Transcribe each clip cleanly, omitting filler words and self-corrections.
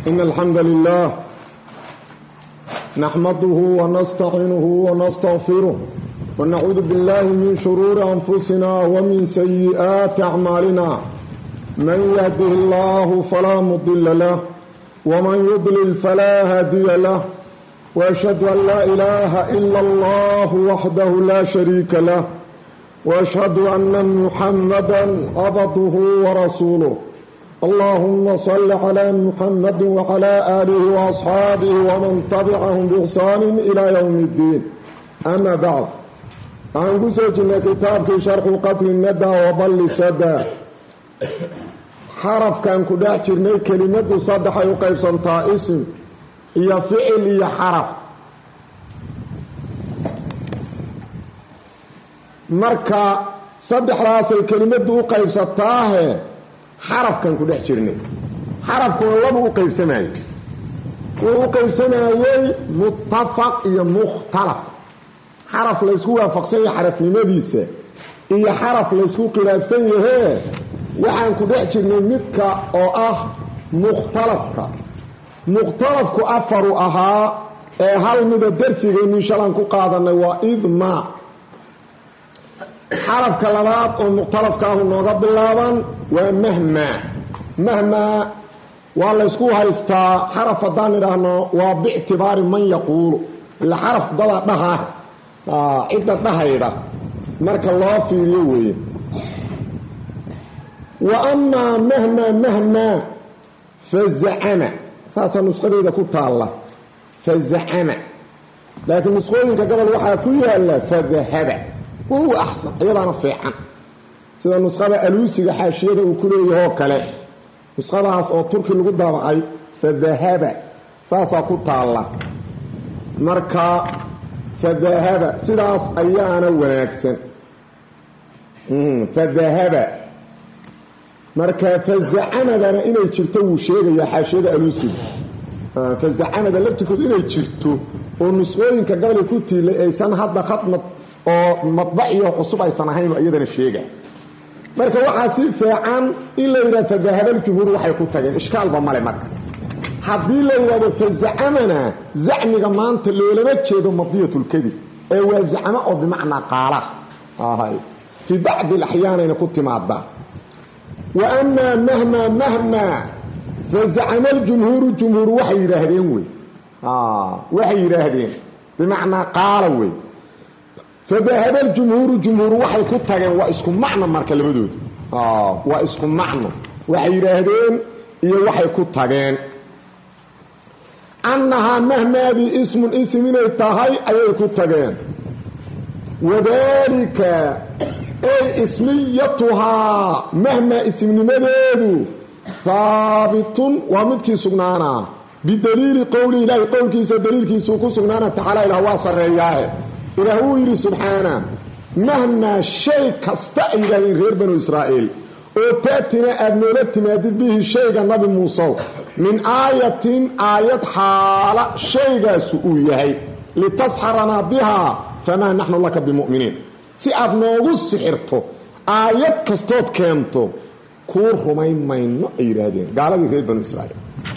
إن الحمد لله نحمده ونستعينه ونستغفره ونعوذ بالله من شرور أنفسنا ومن سيئات أعمالنا من يهده الله فلا مضل له ومن يضلل فلا هادي له وأشهد أن لا إله إلا الله وحده لا شريك له وأشهد أن محمدا عبده ورسوله اللهم صل على محمد وعلى آله وأصحابه ومن تبعهم بإحسان إلى يوم الدين أما بعد أنقصنا كتاب شرح قتل الندى وضل السدى حرف كان كداع جرني كلمة صدح يقيب سنتا اسم هي فعل هي حرف marka saddexdaasay kelimadu u qaybsataahe xarafkan ku dhex jirnay xarafkuna laba u qaybsanaayay wuu u qaybsanaayay muttafaq iyo mukhtalaf xaraf la isku waafaqsan yahay xarafnimadiisa iyo xaraf la isku khilaafsan yahay waxaan ku dhex jirnay midka oo ah mukhtalafku afaru ahaa ee hal mida darsigaynu shalan ku qaadanay waa idma xarafka labaad oo mukhtalafka ah nooga bilaaban waa mahmaa waa la isku haystaa xaraf haddaan idhaahno waa biictibaari man yaquulu ila xaraf dada dhaha cidda dhahayda marka loo fiiriyo weeye wa amaa mahmaa fazacama saasaa nusqadeeda ku taalla fazacama laakiin nusqooyinka gobol waxaa ku yaala fadahaba وهو أحسن أيضا فيعا سيدا نسخة ألوسي حاشية وكله هو كله نسخة أو تركي اللي قد معي فذهب ساسا قطع الله مركا فذهب سيدا أيانا ونكسن فذهب مركا فزعنا لنا إنا يتشرتو شيء يا حاشية ألوسي فزعنا لفتكو إنا يتشرتو ونسخوين كقبل كنتي لأيسان هذا خطمة oo madbaciyo cusub ay sanahayn iyadana sheega marka waxa si fiican in la yiraahdo dahabal jumhur waxay ku tageen ishkaalba male marka hadii la yiraahdo fazacamana zacmiga maanta loolama jeedo madiyatul kadib ee waa zacama oo bimacna qaala ahay fi ba'd al-ahyan ina ku timaada wa anna mahma fazacama al-jumhur waxay yiraahdeen waxay yiraahdeen bimacna qaala way فذهب الجمهور waxay ku tageen waa isku macna marka labadood waa isku macno waxay yiraahdeen iyo waxay ku tageen annaha mahmadi ism inay tahay ayay ku tageen wadalika ay ismiyatuha mahma ismnimadeedu thabitun wa midkii sugnaana bidaliil qawli ilaahi qawlkiisa daliilkiisu ku sugnaana taala ilaahu waa sareeyaa إلهو يري سبحانه مهما شيء كستأيده غير بنو إسرائيل وتأتنا أبنولت مادد به الشيء النبي موسى من آية حالة شيء سؤوية لتسحرنا بها فما نحن لك بمؤمنين في أبنوغ السحرته آية كستوت كامتو كور همين مين إيرادين قال لي غير بنو إسرائيل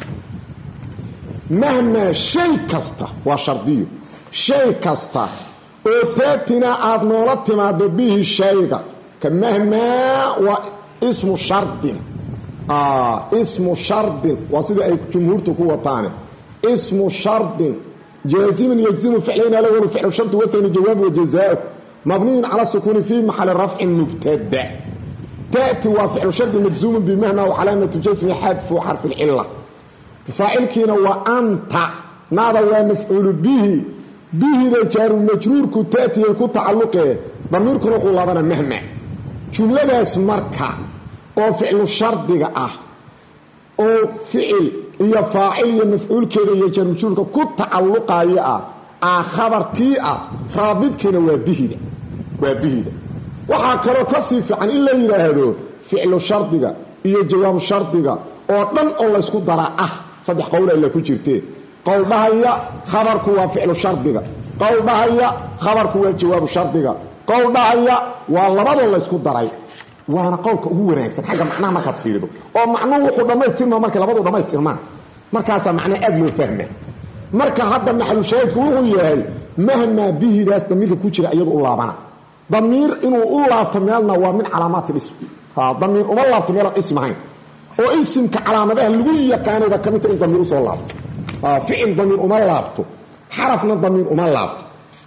مهما شيء كسته وشرطيه شيء كسته وتاتنا أبنولت ما به الشيء كمهما واسم شرط اسم شرط وصيد أي جمهور تقوى طاني اسم شرط جازم يجزم فعلين الأول فعل الشرط والثاني جواب وجزاء مبني على السكون في محل رفع مبتدأ تأتي وفعل الشرط مجزوم بمهما وعلامة جزم حذف وحرف العلة فاعل كينا وأنت ناظر ومفعول به ذا جار المجرور كتاتي كتعلقه ضمير كنقول لابنا مهما جملة اسمركا او فعل الشرط او فعل هي فاعل هي مفعول كده هي جار المجرور كتعلقه يا خبر كي رابط كنا وبهده waxa kale ka sii fiican in la yiraahdo ficlu shardiga iyo jawaab shardiga oo dhan oo la isku dara saddex qowl ay ku jirtee قول بهيا خبرك وفعل شرطك قول بهيا خبرك وجواب شرطك قول بهيا والله بدل الله اسكو دراي وانا قولك ugu wanaagsan xaga macnaha marka fiirido oo macnuhu wuxuu dhameystirmaa marka labadu dhameystirmaan markaasa macna aad loo fahmaa marka hadda maxalu shaahidku wuxuu yahay mahma bihidaas damiirka ku jira iyadu u laabana damiir inuu u laabto meelna waa min calaamaat ism damiir uma laabto meel ism ahayn oo ismka calaamadaha lagu yaqaanayba kamid in damiir u soo laabto ficil damiir uma laabto xarafna damiir uma laabto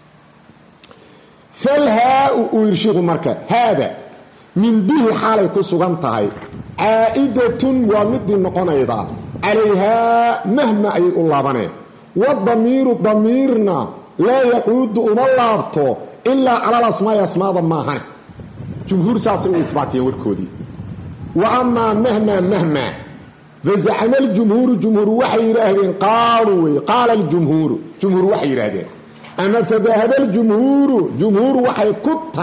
falhaa uu irshigu marka haada min bihi xaalay ku sugan tahay caa'idatun waa midii noqonayda calayhaa mahma ayay u laabaneen wadamiiru damiirna laa yacuudu uma laabto ilaa cala alasmaai asmaada maahane jumhuur saasay u isbaatiyeen warkoodii wa amaa mahma fazacama aljumhuuru jumhuur waxay yidhaahdeen qaaluu wey qaala aljumhuuru jumhuur waxay yidhaahdeen ama fadahaba aljumhuuru jumhuur waxay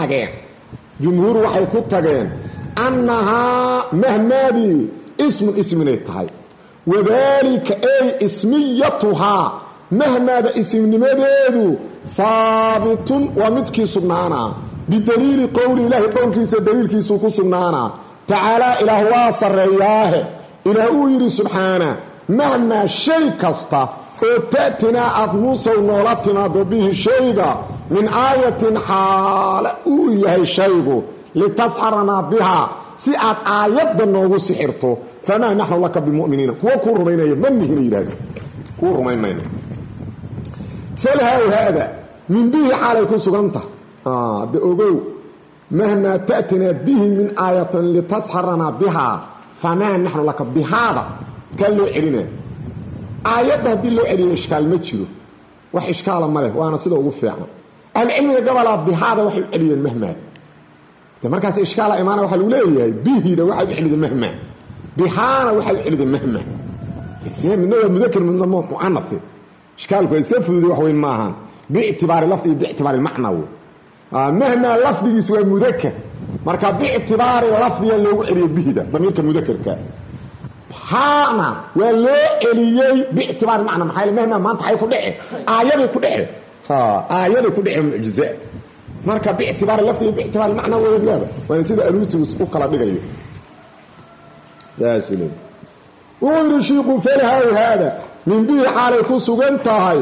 ku tageen annahaa mahmaadii ismun isminay tahay wadaalika ay ismiyatuhaa mahmaada ismnimadeedu haabitun waa midkii sugnaanaa bidaliili qowli ilaahi qowlkiisa daliilkiisuu ku sugnaanaa tacaalaa ilaah waa sarreeyaahe ilaah uu yidhi subxaana mahmaa shay kasta oo ta'tinaa aad muusow noola timaado bihi shayga min aayatin xaala uu yahay shaygu litasxaranaa bihaa si aad aayadda noogu sixirto famaa naxnu laka bimu'miniina kuwa kuu rumaynaya ma nihina yidhahdeen kuu rumayn mayno falhaa haada min bihi xaalay ku suganta de ogow mahmaa ta'tinaa bihi min aayatin litasxaranaa bihaa famaa naxnu laka bihaada kaa loo celina aayadda haddii loo celiyo ishkaal ma jiro wax ishkaala ma leh waana sida ugu fiican ahlucilmiga gabalaa bihaada waxay u celiyeen mahmaada de markaas ishkaala imaana waxaa lagu leeyahay bihida waxaad u celida mahma bihaana waxaad u celida mahma midna waa mudakar midna mu'anafe ishkaalku waa iska fududay wax weyn ma ahaan biictibaari lafdi iyo biictibaari macna wey mahma lafdigiis waa mudakar marka biictibaari lafdiga loogu celiyo bihida damiirka mudakarka haana waa loo celiyey biictibaari macna maxaa mahma maanta xay ku dhace aayaday ku dhace mucjiza marka biictibaari lafdiga biictibaari macna way leedahay waa sida aruusigu u kala dhigayo yaasule wuu shiiqu falhaa hada min bihi xaalay ku sugan tahay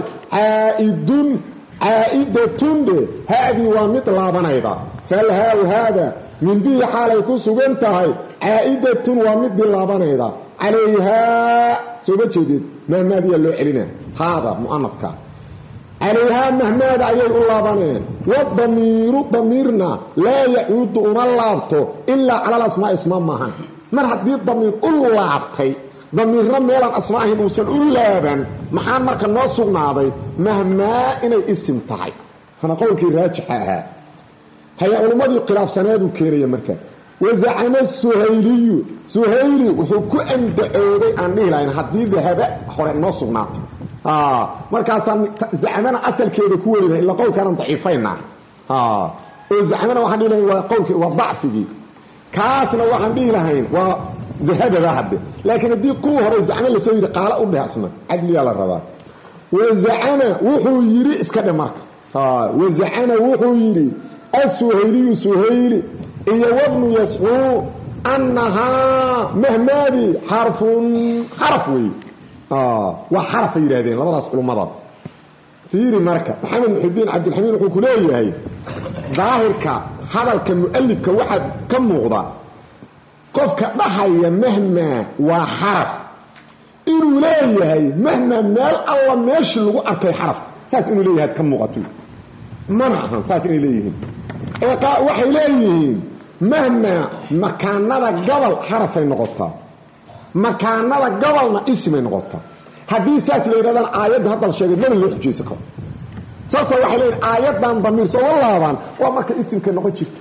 caa'idatun haadii waa mid laabanayda falhaa hada min bihi xaalay ku sugan tahay caa'idatun waa midii laabanayda calayhaa soo ma jeedid mahmaadiyaa loo celina haada mu'anafka calayhaa mahmaada ayay u laabaneen wadamiiru damiirna laa yacuudu uma laabto ilaa cala alasmaa isma maahan mar haddii damiir u laabtay damiirna meelaan asma ahayn uusan u laaban maxaa marka noo sugnaaday mahmaa inay isim tahay hana qowlkii raajixa ahaa haya culummadii khilaafsaneeduu keenaya marka wazacama suhayliyu suhayli wuxuu ku andacooday aan dhihi lahayn haddii dahaba hore noo sugnaato markaasaan zacmana asalkeeda ku weli lahay illa qowlkaanan daciifaynaa oo zacmana waxaan dhihi lahayn waa qowlkii waa dacfigii kaasna waxaan dhihi lahayn waa dahabada hadde laakiin haddii kuwa hore zacmo lasoo yidhi qaala u dheh asna cadliyaa la rabaa wazacama wuxuu yidhi iska dhe marka wazacama wuxuu yidhi asuhayliyu suhayli iyo wabnu yascuu annahaa mahmaadii xarfun xaraf weeye waa xarafay yidhaahdeen labadaas culummada fiiri marka maxamed muxidiin cabdilxamiid wuxuu ku leeyahay daahirka hadalka mu'alifka waxaa ka muuqda qofka dhahaya mahmaa waa xaraf inuu leeyahay mahmaa meel alla meeshii lagu arkay xarafta saas inuu leeyahay ka muuqato mana ahan saas inay leeyihiin waxay leeyihiin mahmaa makaanada gobol xarafay noqotaa makaanada gobolna ismay noqotaa haddii saas la yidhahdaan aayadda hadda la sheegay mana loo xujaysan karo sababtoo waxay leeyihin aayaddan damiir soo laabaan waa marka isimka noqon jirta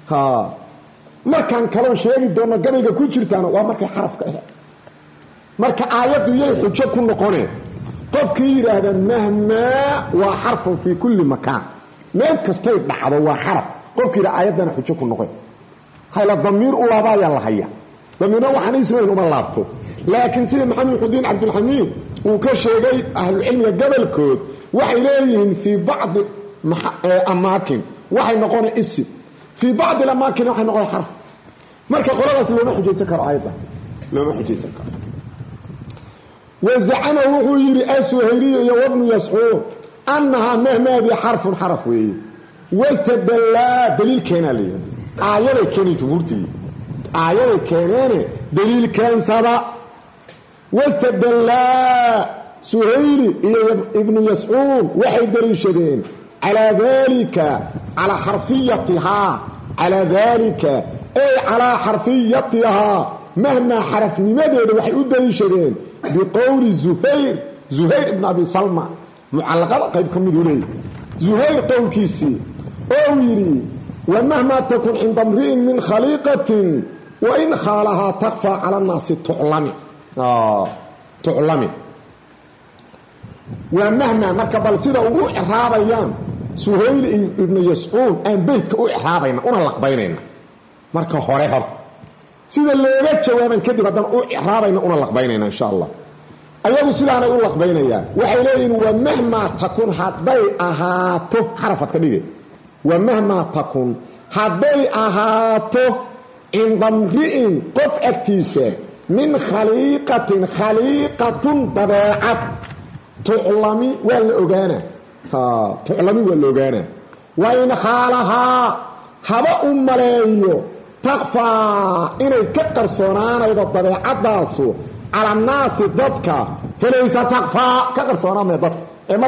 markaan kaloon sheegi doonno gabayga ku jirtaana waa markay xarafka ahayd marka aayaddu yay xujo ku noqoneen qofkii yidhaahda mahmaa waa xarfun fii kulli makaan meel kastay dhacdo waa xaraf qofkii yidha aayaddana xujo ku noqon hayla damiir u laabaayaa la haya damiirna waxaan ismayn uma laabto laakiin sida maxamed muxidiin cabdilxamiid uu ka sheegay ahlucilmiga gobolkood waxay leeyihiin fii bacdi amaakin waxay noqona isim fii bacdi amaakin waxay noqona xarf marka qoladaas looma xujaysan karo aayadda looma xujaysan karo وزعم وحو يري السهيلي وابن يسعود أنها مهما ذي حرف وي واستدل دليل كان لي آيات كان جمهورتي آيات كان دليل كان سبا واستدل سهيلي ابن يسعود وحي دريشدين على ذلك على حرفيتها على ذلك أي على حرفيتها مهما حرف لماذا وحي دريشدين بقول زهير ابن أبي سلمى معلقة قيد كمدولي زهير قول كيسي أو يري ومهما تكون عند امرئ من خليقة وإن خالها تخفى على الناس تعلمي تعلمي ومهما مركب السيدة أبو إحرابيان سهيل ابن يسعود أن بيتك أبو إحرابينا أنهلق بينينا مركب هوريهر سيدة اللي يبت جوابا كده بدنا أبو إحرابينا أنهلق بينينا إن شاء الله أيها سيدة أنا أنهلق بينينا وحيلين ومهما تكون حدي أهاته حرفت كده ومهما تكون حدي أهاته عند امرئ قف اكتيسه من خليقة طبيعة تعلمي والأغانة تعلمي والأغانة وإن خالها هبا ملايو تخفى إنه كتر صنان إذا الطبيعة داسو على الناس ضدك فليس تخفى كتر صنان من ضدك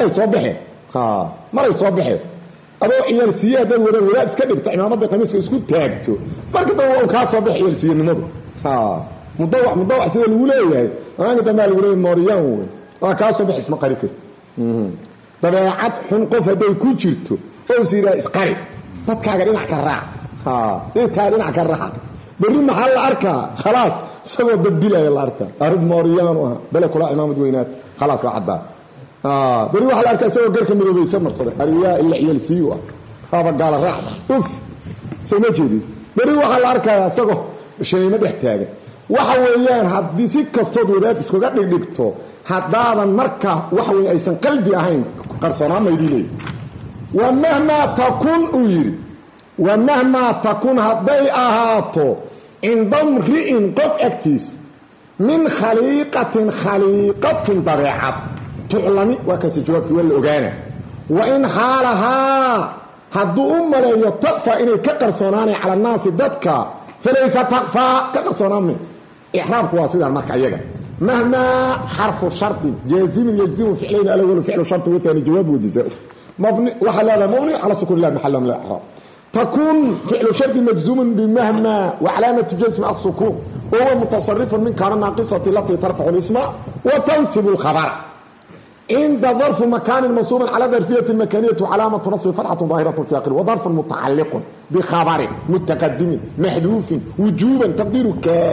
مرة يصبحه أبو عيالسية ده ولا اسكدب تعمل مضى قميص اسكت تاجته بركة هو كاسة بحيالسية من مضى مضوع سيدة الولاية أنا ده مال الولاية موريان وكاسة بحس مقاركت طبعا حنقف هذا يكون شرته أو سيدة إسقاري تبكى لنا كراع تبكى كراع بري محل أركا خلاص سوى بديلة يا الأركا أرد موريان بلا كلا إمام دوينات خلاص وعدا بري واحد أركا سوى قرك من ذي سمر صدق أرياء اللي عيالسيوه هذا قال الرعب أوف سوى جدي بري واحد أركا سوى شيء ما بيحتاجه وحويان هذه سكة صوت ودات اسكو قد دغتو هذا مركه وحوي ايسن قلبي اهين قرصنا ما يديلي ومهما تكون ويري ومهما تكون هدي اهاتو عند امرئ قف اكتيس من خليقة طبيعة تعلمي وكسي جوابك والأغانة وإن حالها هدو لا يتقفى إني كقرصناني على الناس ضدك فليس تقفى كقرصناني إحرابك واسيدا المركة يجا مهما حرف شرط جازم يجزم فعلين الأول فعل شرط وثاني جواب وجزاء مبني وحلال مبني على سكون الله محل من الإحراب تكون فعل شرط مجزوم بمهما وعلامة جزم السكون وهو متصرف من كان ناقصة التي ترفع الاسم وتنسب الخبر عند ظرف مكان منصوب على ظرفية المكانية وعلامة نصب فتحة ظاهرة في آخره وظرف متعلق بخبر متقدم محذوف وجوبا تقدير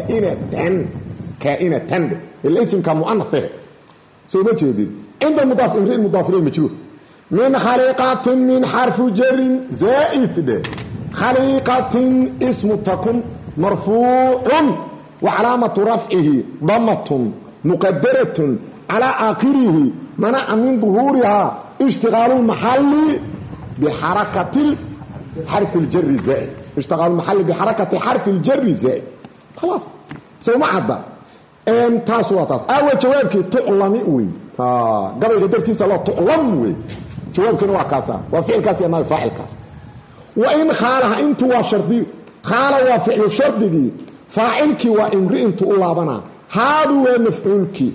كائنة الاسم كمؤنث سوى جديد عند المضاف إليه المضاف إليه مجرور من خليقة من حرف جر زائد ده خليقة اسم تكون مرفوع وعلامة رفعه ضمة مقدرة على آخره منع من ظهورها اشتغال المحل بحركة حرف الجر الزائد اشتغال المحل بحركة حرف الجر الزائد خلاص سوى معبا تاس وتاس أول جوابك تعلمي وي قبل قدرتي صلاة تعلم وي جوابك نوع كاسا وفعل كاسا ما يفعل كاسا وإن خالها انت وشرطي خال وفعل شرطي فاعلك وامرئ تقول بنا هذا هو مفعولك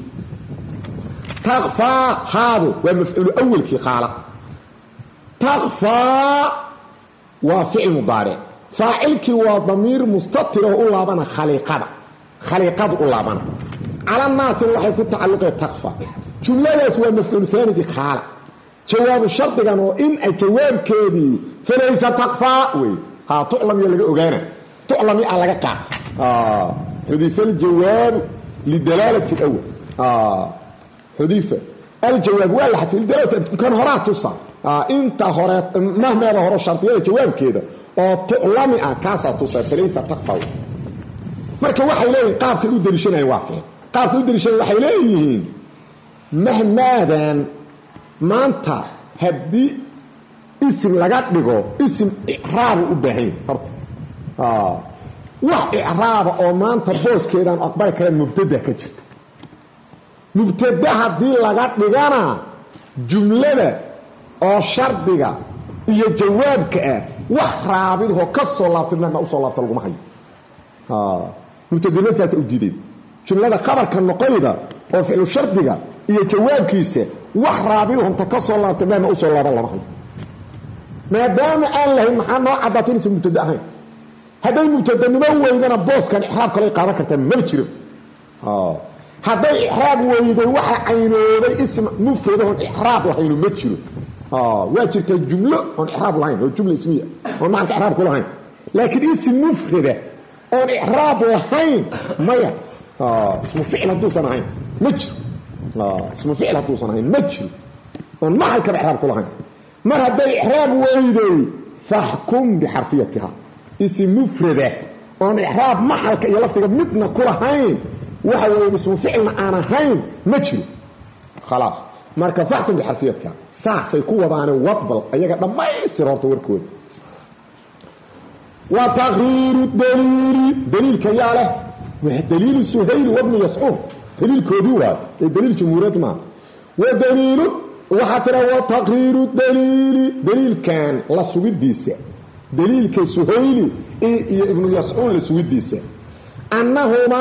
تخفى هذا ومفعول أولك خالق تخفى وفعل مضارع فاعلك وضمير مستتر وقول بنا خليقة قول بنا على الناس اللي يكون تعلق تخفى جملة يسوى مفعول ثاني دي خالق جواب الشرط كانوا إن الجواب كذي فليس تخفى ها تعلم يلقى أغانا تعلمي على قطع حذيف الجواب للدلالة الأول حذيفة الجواب واحد في الدلالة كان هرات تصع انت هرات مهما هذا هرات الشرطية الجواب كده تعلمي كاسة تصع فليس تخفى marka waxay leeyihiin qaabka u dirishanay waafin qaabka u dirishanay waxay leeyihiin mahmaadan maanta hadii ism laga dhigo ism i'raab u baahan horta wax i'raab oo maanta booskeedan aqbal kale mubtada ka jirta mubtada haddii laga dhigana jumlada oo shardiga iyo jawaabka ah wax raabidoo ka soo laabtay ma usoo laabta laguma hayo mubtadina saas u diiday jumlada khabarka noqoyda oo ficlu shardiga iyo jawaabkiisa wax raabidoo inta ka soo laabtay ma usoo laaban lama hayo maadaama aan lahayn maxaa noo caddaatay inaysan mubtada ahayn hadday mubtadanimo weydana booskan ixraab kale qaadan kartaa ma jiro hadday ixraab weyday waxa caynooday ism mufrad oo ixraab lahayn ma jiro waa jirta jumlo oo ixraab lahayn oo jumla ismiya oo macna ixraab ku lahayn laakiin ism mufrad oo ixraab lahayn maya ismu ficil haduusan ahayn ma jiro ismu ficil haduusan ahayn ma jiro oo macna ka ixraab ku lahayn mar hadday ixraab weyday fahkum bixarfiyatiha اسم مفردة on إحراب محلك إيا لفتك مدنا كل هين وحاول اسم فعل معانا هين مجري خلاص ماركا فحكم بحرفيتك ساعة سيكون وضعنا وطبل أيها ما يصير هورتو وركود وتغيير الدليل دليل كياله والدليل السهيل وابن يسعود دليل كوديوه الدليل جمهورات ما ودليل وحتى وتغيير الدليل دليل كان لسويد ديسة دليل كسهيل ابن يسعود لسويد ديسة أنهما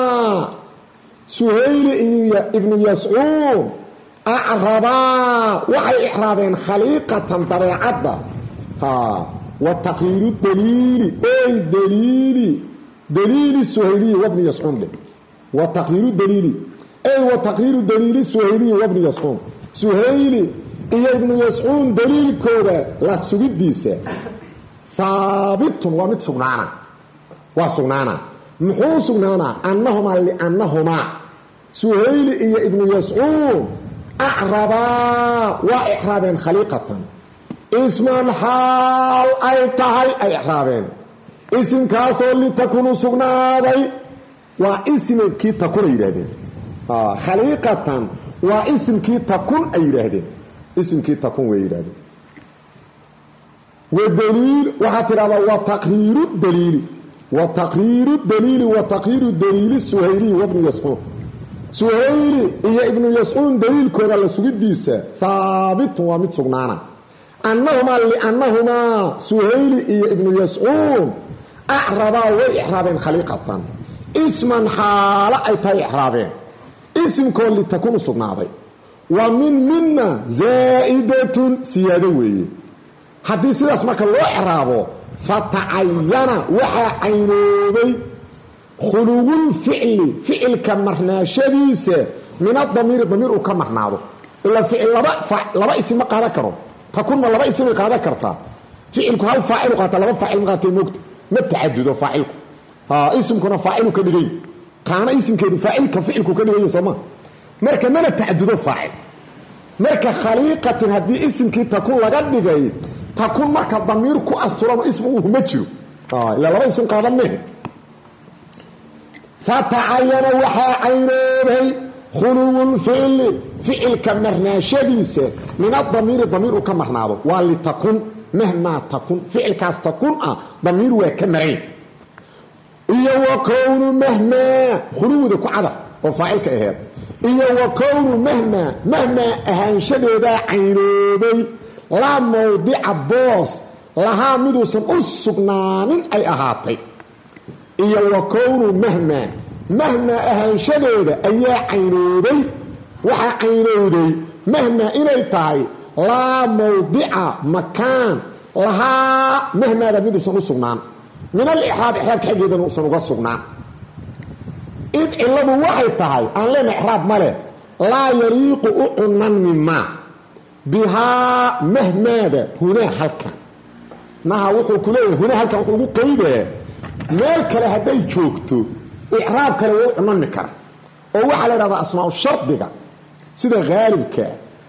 سهيل ابن يسعود أعربا وحي إحرابين خليقة طبيعة وتقرير الدليل أي دليل السهيلي وابن يسعود وتقرير الدليل أي وتقرير الدليل السهيلي وابن يسعود سهيلي إيه ابن يسعود دليل كورة لا سويد ديسة ثابت ومت سغنانا محو سغنانا أنهما لأنهما سهيل إيه ابن يسعود أعربا وإحرابين خليقة اسم حال أي تهي أي إحرابين اسم كاسو اللي تكونوا سغنادي واسم كي تكون إيرادين خليقة واسم كي تكون إيرادين اسم كي تكون إيرادين والدليل وحتى وتقرير الدليل وتقرير الدليل السهيلي وابن يسعود سهيلي هي ابن يسعود دليل كورا لسويد ديسة ثابت ومت سغنانا أنهما سهيلي هي ابن يسعود أعربا وإحرابين خليقة اسما حالة أي تاي إحرابين اسم كل تكون سغناضي ومن منا زائدة سيادوي حديث اسمك الله إحرابه فتعين وحا عينوبي خلو فعل كمرنا شديسة من الضمير كمرناه إلا فعل لبا اسم قادة كرو تكون لبا اسم قادة كرتا فعلك هل فاعل قادة لبا فاعل قادة موقت ما التعدد فاعلك اسم كنا فاعل كدغي كان اسم كده فاعل كفعلك كدغي يسمى مركا من التعدد فاعل مركا خليقة هذه اسم كي تكون لغا تكون مركا الضمير كو أسترام اسمه مجرو إلا لبا اسم قادة منه فتعين وحا عينيه خلو فعل كمرنا شديسة من الضمير كمرناه واللي تكون مهما تكون فعل كاس تكون ضمير وكمرين إيا وكون مهما خلو ذكو عدف وفاعلك إهاب إيا وكون مهما أهانشده ذا عينيه لا موضع بوس لها مدوسا السقنان أي أهاتي إيا وكون مهما أهانشده أي عينودي وحا عينودي مهما إليتاي لا موضع مكان لها مهما ربيدو سنو من الإحراب كحجيدا سنو سغنان إذ إلا بوحي تاي أن لنا إحراب مالي لا يريق أعنان مما بها مهما ده هنا حلقا نها وقو كليه هنا حلقا وقو قيده مالك لهدي جوكتو إعراب كلا وعنان كرا ووحا لنا أسماء الشرط ديك سيدا غالب كا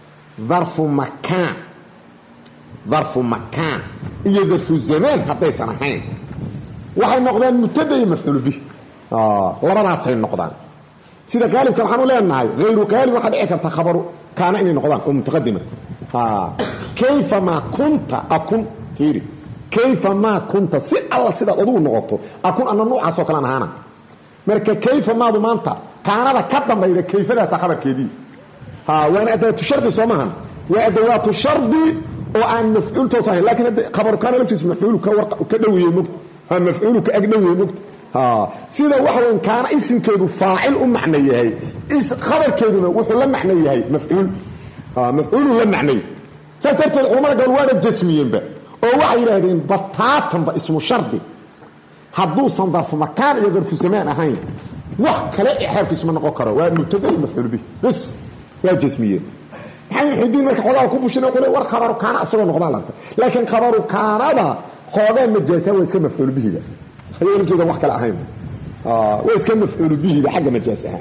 ظرف مكان إيه ظرف الزمان حتى سنحين وحي النقدان مبتدأ مفعول به لما ناسين النقدان سيدا غالب كان حنو لأنها غير غالب وقد إعكبت خبره كان إني نقدان ومتقدمة كيف ما كنت أكون فيري كيف ما كنت سيدا الله سيدا أضو النقطة أكون أن النوع عصوك لنا هانا مركا كيف ما ضمانتا kaanada ka dambayda kayfadaasa khabarkeedii waana adaatu shardi soo maahan waa adawaatu shardi oo aan mafcuul toos ahayn laakiin khabaru kaana laftiisu mafcuulu ka dhaweeyey mogta mafcuulu ka agdhaweeyey mogta sida waxa weyn kaana isimkeedu faacil u macno yahay khabarkeeduna wuxuu la macno yahay mafcuulu la macnay saas darteed culamada gobol waana jasmiyeenba oo waxay yidhaahdeen bataatanba ismu shardi hadduusan darfu makaan iyo darfu zamaan ahayn wax kale ixraabkiisu ma noqon karo waa mubtada iyo mafcuul bih bas waa jasmiyeen maxay xidin marka xogaa ku bushina qole war khabaru kaana asagoo noqdaan la laakiin khabaru kaanada xoogaa majaasa waa iska mafcuul bihiga hayeenkeeda wax kale ahayn waa iska mafcuul bihiga xagga majaasaha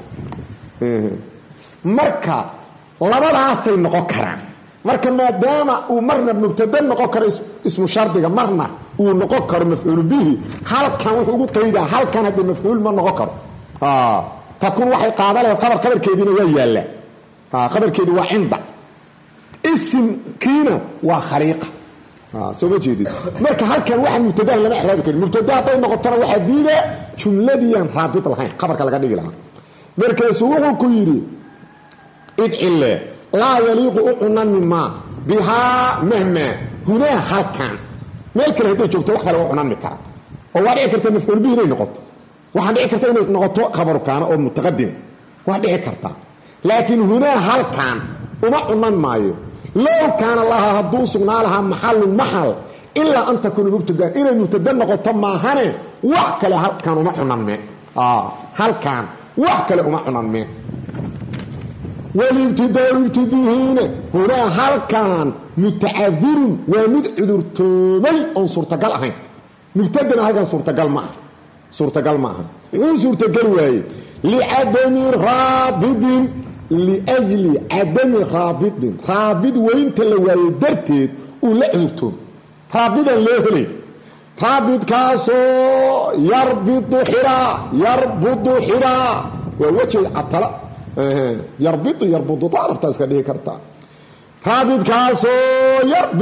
marka labadaasay noqon karaan marka maadaama uu marna mubtada noqon karo ismu shardiga marna uu noqon karo mafcuul bihi halkan wuxuu ugu qaydaa halkan hadda mafcuul ma noqon karo takun waxay qaadanayaa khabarkeedina waa yaala khabarkeedu waa cinda isimkiina waa khariiqa soo ma jeedid marka halkan waxa mubtada lama ixraabi karin mubtada haday noqotana waxa diida jumladiyan raabit lahayn khabarka laga dhigi lahaa markaasuu wuxuu ku yidhi idcille laa yaliiqu ucunan mima bihaa mahma hunaa halkan meel kale hadday joogto wax kale u cunanmi kara oo waa dhici karta mafcuul bihi inay noqoto waxaa dhici karta inay noqoto khabaru kaana oo mutaqadima waa dhici karta laakiin hunaa halkan uma cunan maayo low kaana lahaa hadduu sugnaa lahaa maxalun maxal ilaa an takuuna mubtadan inay mubtada noqoto maahane wax kale halkan uma cunanme halkan wax kale uma cunanme walibtidaau ibtidihiina hunaa halkan mutacadirun waa mid cudurtoomay oon suurtagal ahayn mubtadana halkan suurtagal ma aha uu suurtagal waaye licadami raabidin liajli cadami raabidin raabid weynta la waaye darteed uu la cudurtoomay raabidan loo helay raabidkaasoo yarbudu xiraa waa wejeed catala yarbudu taarabtaa iska dhihi kartaa raabidkaasoo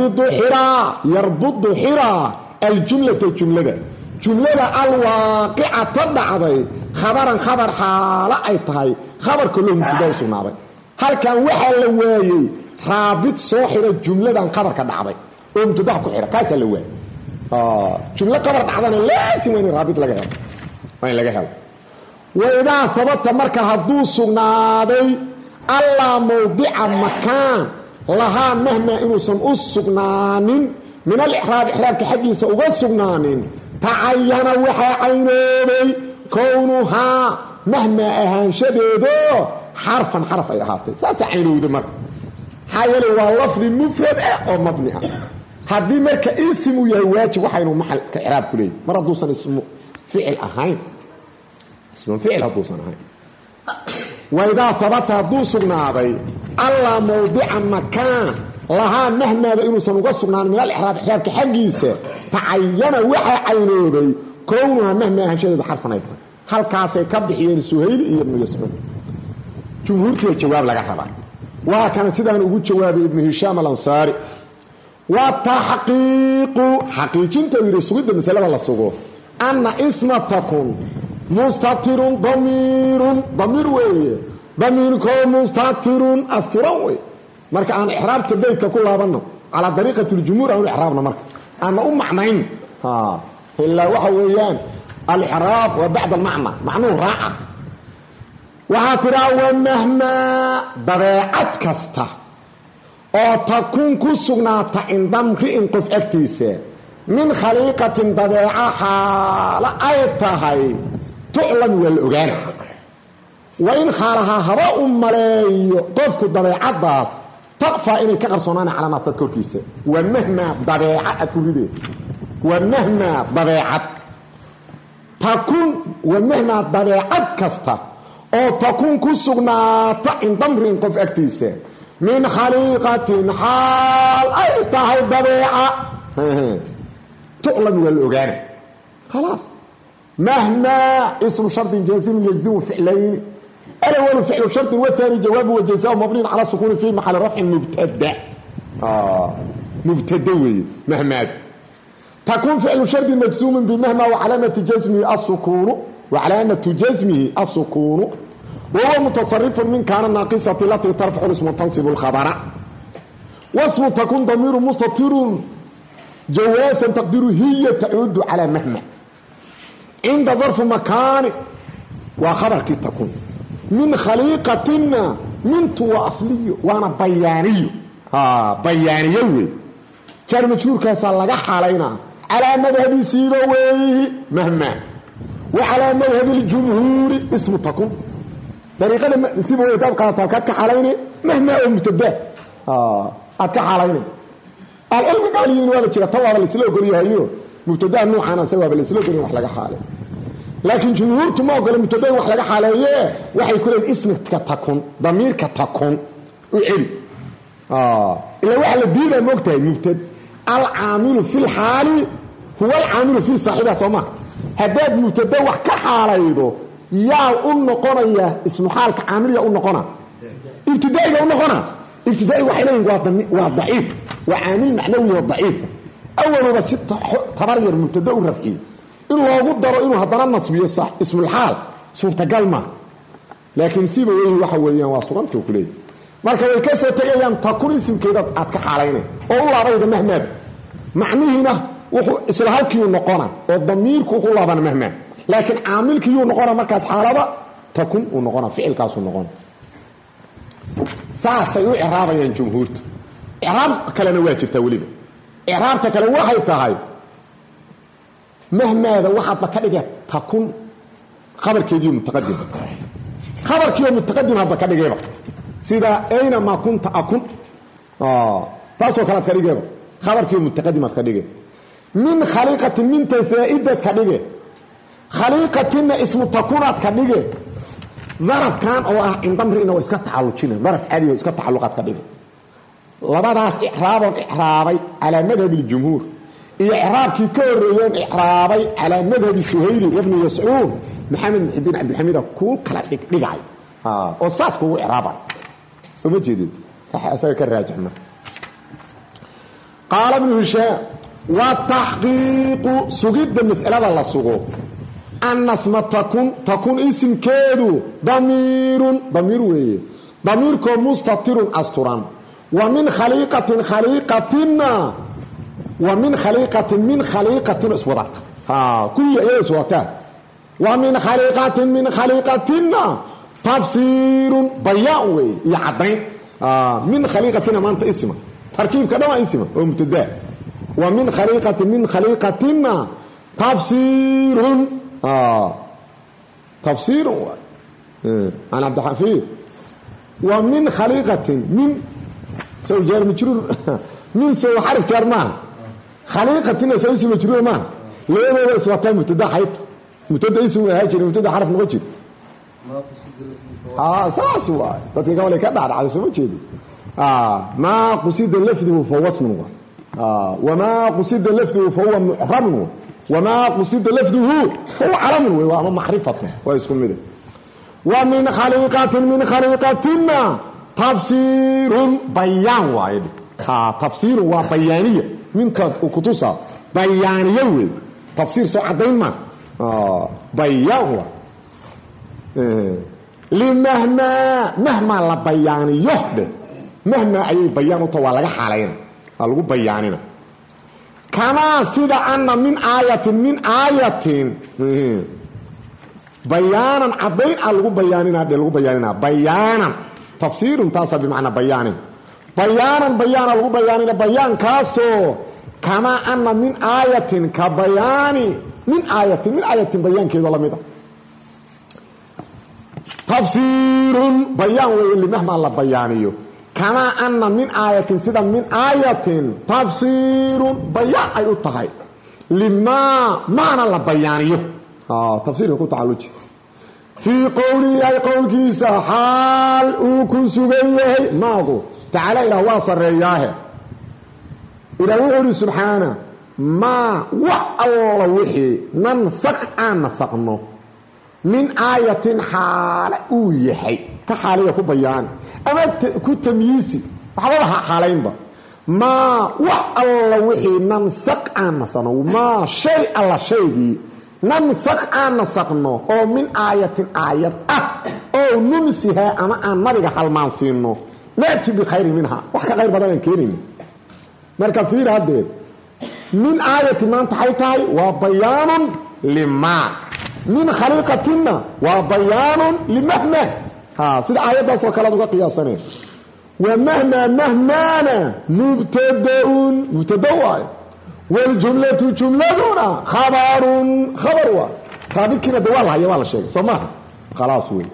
yarbudu xiraa aljumlata jumlada alwaaqicata dhacday khabaran khabar xaalo ay tahay khabarka loo mubtada u sugnaaday halkan waxaa la waayey raabid soo xira jumladan khabarka dhacday oo mubtadaha ku xira kaasaa la waayey jumlo khabar dhacdana laasim waa in raabid laga helo waidaa habata marka hadduu sugnaaday allaa mawdica makaan lahaa mahmaa inuusan u sugnaanin min alixraab ixraabka xaggiisa uga sugnaanin tacayana waxaa caynoobay kownuhaa mahmaa ahaanshadeedo xarfan xaraf ay ahaatay saasaa caynowda marka maxaa yeele waa lafdi mufrad ah oo mabni ah haddii marka isim uu yahay waajib waxaynu maxalka ixraab ku leeyahy mar hadduusan ismu ficil ahayn ismu ficil hadduusan ahayn waidaa habata hadduu sugnaaday allaa mawdica makaan lahaa mahmaada inuusan uga sugnaanin min alixraab ixraabka xaggiisa tacayana waxaa caynoobay kownuhaa mahmaa ahaanshadeedu xarfan ay tahay halkaasay ka bixiyeen suhayli iyo ibnu yascuud jumhuurtiia jawaab laga rabaa waa kana sidaan ugu jawaabay ibnu hishaam alansaari wa taxqiiqu xaqiijinta uu yidhi sugidda masalada la sugo anna isma takun mustatirun damiir weeye damiirkoo mustatirun astiran wey marka aan ixraabta beydka ku laabanno calaa dariiqati ljumhuur aanu ixraabna marka aanna u macnayn ilaa waxa weeyaan alixraab waa bacda almacna macnuhu raaca waxaa tiraa wamahmaa dabeecad kasta oo takuun ku sugnaata cinda mri'in qof agtiisa min khaliiqatin dabeeca xaalo ay tahay tuclam waa la ogaana wa in khaalahaa haba u maleeyo qofku dabeecaddaas taqfaa inay ka qarsoonaana calaa naas dadka korkiisa waa mahmaa dabeeca aad ku rideen waa mahmaa dabeecad takun waa mahmaa dabeecad kasta oo takun ku sugnaata cinda mri'in qof agtiisa min khaliiqatin xaal ay tahay dabeeca tuclam waa la ogaana khalaas mahmaa ismu shardin jaasimu yajzimu ficlayni الأول فعل شرط والثاني جواب وجزاء مبني على السكون في محل رفع مبتدا مهما تكون فعل شرط مجزوم بمهما وعلامة جزمه السكون وهو متصرف من كان الناقصة التي ترفع اسم تنصب الخبر واسم تكون ضمير مستتر جواسا تقدير هي تعود على مهما عند ظرف مكان وخبر كي تكون من خليقتنا من تو أصلي وانا بياني بياني جار مجهور كاسا لغا حالينا على مذهب سيبويه مهما وعلى مذهب الجمهور اسم تكون طريقه سيبويه تبقى كحالينا مهما ومتبه اتكحالينا العلم قالين ولا جرى توابا لسلو غريهايو مبتدا نوعنا سبب لسلو غري wax laga xaalay laakiin jumhuurtu ma ogol mubtada wax laga xaaleeyay waxay ku leeyihiin ismka takun damiirka takun u cili ila wax la diiday moogtahay mubtada al-aamilu fil hali huwa al-aamilu fi saahiba soma hadad mubtada wax ka xaalaydo yaa u noqonaya ismu xaalka aamiliya u noqona ibtidaa'iga u noqona ibtidaa'i waxay leeyihiin waa daciif وعامل معنوي ضعيف أول بس تبرير مبتدأ رفعي إنه قدر إنه هذا النصب صح اسم الحال صورة قلمة لكن سيبه ويه وحويا واصورته كليه marka way ka soo tagayaan takun ismkeeda aad ka xaaleeyeen oo u laabayda mahmad macnihiina wuxuu isla halkii noqona oo damiirku wuxuu laaban mahmad laakiin aamilkii uu noqona markaas xaalada takun uu noqona ficilkaas uu noqona saasay u iraabayaan jumhuurtu إعراب كلنا واجب توليبه إعراب تكلم واحد تهاي مهما هذا واحد بكذا تكون خبر كيدي متقدم خبر كيدي متقدم هذا كذا سيدا أينما كنت أكون تاسو كانت كذا خبر كيدي متقدم كذا من خليقة من تزائدة كذا خليقة اسم تكونات كذا ظرف كان أو انضمر إنه إسكت تعلقين ظرف عالي وإسكت تعلقات كذا labadaas i'raabay ala madhab al-jumhur i'raabki ka horeeyay i'raabay ala madhab suhayli ibn yas'ud maxamed ibn abd al-hamid ku kala dhigay oo saas ku i'raabay soo jeedin asaga ka raajixna qala ibn hisham wa tahqiq sugid mas'alada la sugo an nasma takun ismkeedu damirun damirku mustatirun asturan ومن خليقة من خليقة أسورات كل أسورات ومن خليقة تفسير بياوي يعطين من خليقة ما أنت اسمه تركيب كده ما اسمه ومتدى ومن خليقة تفسير أنا عبد الحفيظ ومن خليقة من سو جار مجرور من سو حرف جار ما خليقة سو اسم مجرور ما ليه بس وقت مبتدا حيط مبتدا اسم هاجر مبتدا حرف نقطي ساسوا لكن قال لك على اسمه كده ما قصيد اللفظ فهو اسم وما قصيد اللفظ فهو محرم وما قصيد لفظه فهو علم ومعرفة ويسكن مده ومن خليقة تفسير بيان واحد تفسير وبيانية من كتوسا بيانية تفسير سعدين ما بيان مهما لا بيانية مهما أي بيان طوال حالين ألو بياننا كما سيدا أن من آية بيانا عبين ألو بياننا تفسير تاسع بمعنى بيان لو بيان كاسو كما أن من آية كبيان من آية بيان كذا لمده تفسير بيان اللي مهما الله بيانيه كما أن من آية سيدا من آية تفسير بيان أي التهي لما معنى الله بيانيه تفسير يكون تعالج في قولي أي قول كيسا حال أوكن سبيه ماغو تعالى إلى واصل رياه إلى وحده سبحانه ما الله وحي ننسق نسقنه من آية حال أويحي كحالي يكون بيان أما كتمييسي حالها حالين با ما الله وحي ننسق نسقنه ما شيء الله شيء ننسق نسقنه أو من آية أو أو ننسها أما أن نبغى حلمان سينو نأتي بخير منها وحكا غير بدنا كريم مركب فيه هذا من آية ما انتحيتها وبيان لما من خليقتنا وبيان لمهما سيد آية بس وكلا قياسا ومهما مبتدأ والجملة جملتنا خبر رابط كنا دوالها يا والله شيء سماها خلاص وين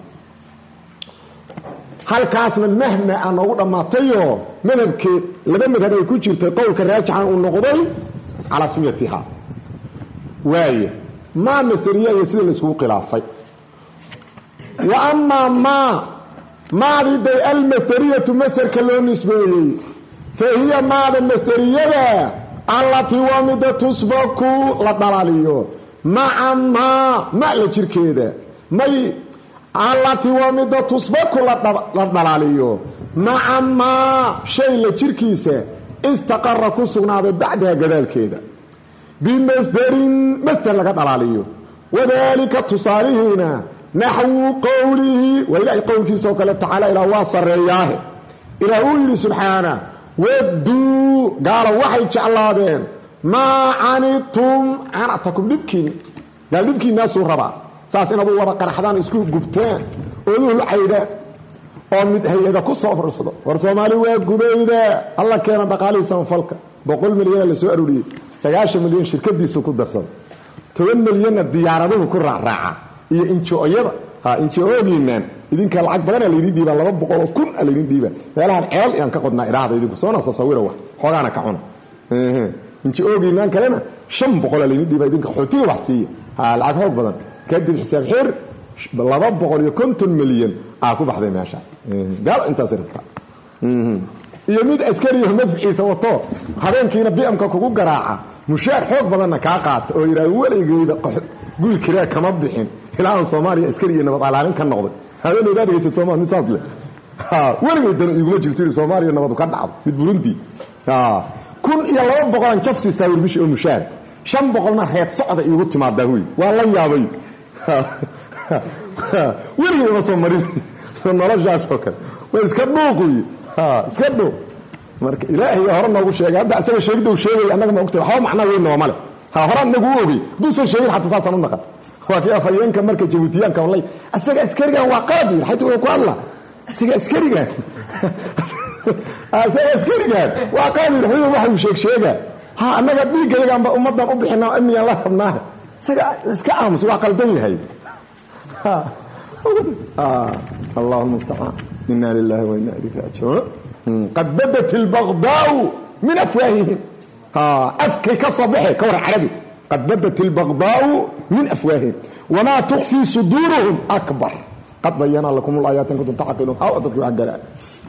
هل كاسنا مهما أنا أقول ما طيو مذهبك لما مذهب يكون شرط قول كراجع عن النقضي على سميتها واي ما مستريا يصير لسوق خلافي وأما ما ضد المسترية مستر كلون نسبي فهي ما المسترية التي ومد تسبق للضلاليو مع ما لجركيده ماي التي ومد تسبق للضلاليو مع ما شيء لجركيسه استقر كسغناده بعدها جدالكيده بمصدر لك ضلاليو وذلك تصالحنا نحو قوله وإلى قوله سبحانه تعالى إلى واصر رياه إلى أولي سبحانه ودوا قال وحي جعلادين ما عنتم عنتكم لبكين قال لبكين ناس الربع ساسين أبو وضع قرحدان يسكوا قبتان وذو العيدة ومد هيدا كسا فرصدا ورسومالي وقبيدا الله كان بقالي سنفلك بقول مليون اللي سؤالوا لي 9 مليون شركة دي سوكو درسان 2 مليون الديارة كل راعة iyo injooyada injooyinaan idinka lacag badan la idin diiba 200,000 la idin diiba meelahan ceel aan ka qodnaa iraahda idinku soo naasa sawiro wax xogaana ka cun injooyinaan kalena 500 la idin diiba idinka xooti wax siiya lacag xoog badan kadib xisaab xir 250 milyan ku baxday meeshaas gaal inta sirta iyo mid askari iyo madfiisa wato habeenkiina BM-ka kugu garaaca mushaar xoog badan ka qaato oo ira waligeeda قول كرا كما بخين الان Soomaaliya askari iyo nabad ilaalin ka noqday habeen ogaadaysa Soomaaliya misaad leh waligeed iguma jirto Soomaaliya nabad ka dhacdo mid Burundi kun iyo 200 jafsi saawir bish oo mushaar 500 na reed socda igu timaada huy waa la yaabay waligeed ma soo marin noloshaas oo kale way iska dhuuqay iska dhuuq marka ilaahay hore noogu sheegay hadda asaga sheegay sheegay anaga ma ogtay waxa macna weyn noomale هوران نقولي دوسن شيء حتى ساسا نقل وكيف فينك مركز جبوتيان كوالله أسرع أسكريان وقادر حيث يقول الله أسرع أسكريان أسرع أسكريان وقادر هو واحد شيء ها أنا قد بيجي جنب أمضنا أبحنا أمي الله ربناه أسرع أسكامس وعقل دنيا هاي الله المستعان إنا لله وإنا إليه راجعون قد بدت البغضاء من أفواههم أفكي كصبحي كور عربي قد بدت البغضاء من أفواههم وما تخفي صدورهم أكبر قد بينا لكم الآيات إن كنتم تعقلون أو أتذكروا عقلاء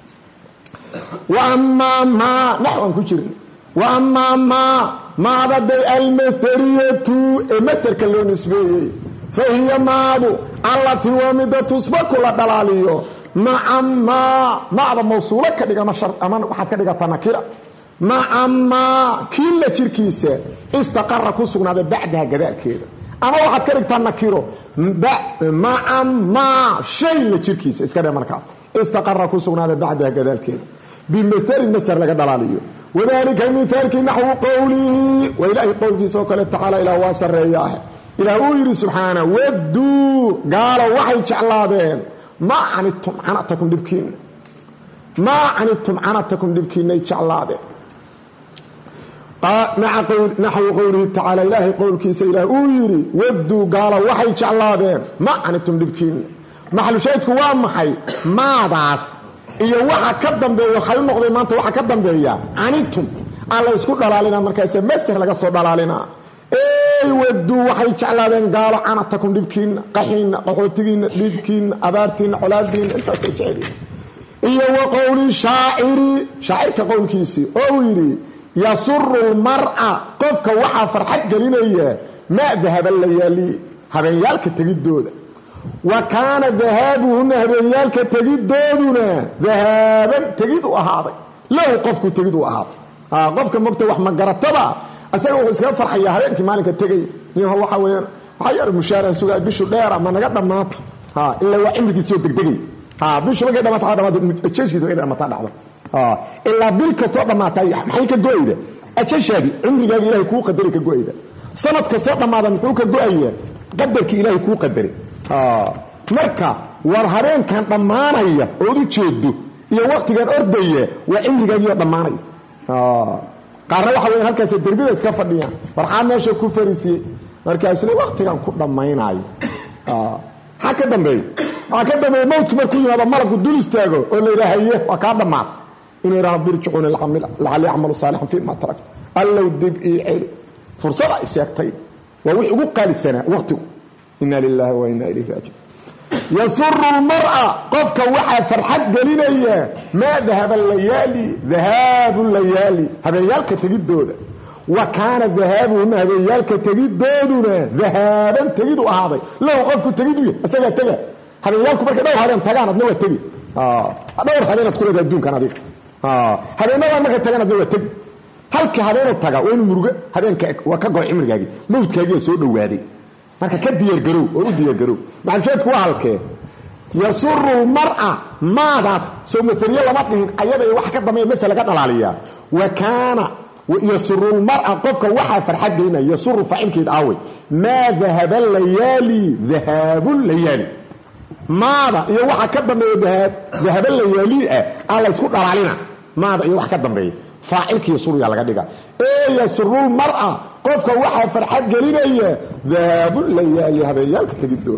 وأما ما نحو كشري وأما ما بدأ المسترية المستر كلون اسمه فهي ماذا التي ومدت تسبق للدلالية مع ما موصولة كدقى مشر أمان وحد كدقى تنكرة مع ما كل تركيسه استقر كسونا بعدها جدال كده اما واحد كده تنكيرو مع ما شيء تركيسه اسكده مركز استقر كسونا بعدها جدال كده بمستر لك دلاليه وذلك مثال نحو قوله والى قوله سبحانه تعالى الى واسر رياه الى هو سبحانه ودوا قالوا وحي جعلادين ما عنتم عنتكم دبكين ما عنتم عنتكم دبكين جعلادين نحو قوله تعالى إلهي قولك سيلا أويري ودوا قالوا وحي جعلادين ما عنتم دبكين محلو شايدكم وامحي ما داس إيا وحا كدن بيو خلو نقضي ما انت وحا كدن بيو عنتم الله يسكت دلالنا مركز مستر لك صور دلالنا اي ودوا وحي جعلادين قالوا عنتكم دبكين قحين قحوتين دبكين أبارتين علادين انت سيجعلين إيا وقول شاعر كقولك سي أويري يسر المرأة قفك وحا فرحت قلينية ما ذهب الليالي هبيالك تجد دودا وكان ذهابهن هبيالك تجد دودنا ذهابا تجد أهاضي لو قفك تجد أهاضي قفك مكتوح مقرطبا أسأله إسكان فرحي هبيالك مالك التجي هو حوير حير مشارع سوغا بيشو ديرا ما نقدم ناط إلا وعمركيسو دقدقي بيشو بقى دمات هذا أجيشيسو إذا ما تدعو إلا بالكسو دمات محي كجويدة أجيشادي عمرك إلهي كو قدري كجويدة سنة كسو دمات محو كجويدة قدرك إلهي كو قدري مركا warhareen kan dhamaanaya oo u jeedo iyo waqtigan ordaya waa imriga dhamaanay qaar waxa weyn halkaas darbida iska fadhiyaan warxaan meesha ku fariisay markaas uu waqtigan ku dhamaynayo haka dambeey mawdku markuu yimaado malaku dul istaago oo la ilaahaye waa ka dhamaad inuu rabbi rjicuna la'ali amalu salihan fi ma tarak allahu dib ii fursada isagtay waa wixii ugu qaalisana waqtigu inna lillahi wa inna ilayhi raaji'un يسر المرأة قفك وحا فرحت قليلية ما ذهب الليالي هذا يالك تجد دودا وكان ذهابهم هذا يالك تجد دودنا ذهابا تجد هذا لو قفك تجد أسجع تجد هذا يالك بركة دور هذا تجانا بنوع تجد دور هذا تقول هذا الدون كان هذا هذا نوع ما تجانا بنوع تجد هل كهذا التجا وين مرجع هذا وكجوا عمر جاي موت كجوا سود وادي marka ka diyaar garow macnaheedu waa halkee yasuru mar'a maadaas soo masariyo lama dhihin ayada wax ka damay mesela laga dhalaaliya wa kana yasuru mar'a qofka waxa farxad gelinaya yasuru fa'ilkeed aaway ma dhahaba layali dhahabul layali maada iyo waxa ka damay dhahaba layali ala isku dhalaalina maada iyo wax ka damay fa'ilkii yasuru ya laga dhiga yasuru mar'a qofka waxa farxad gelinaya dhaabul layali habeenyalka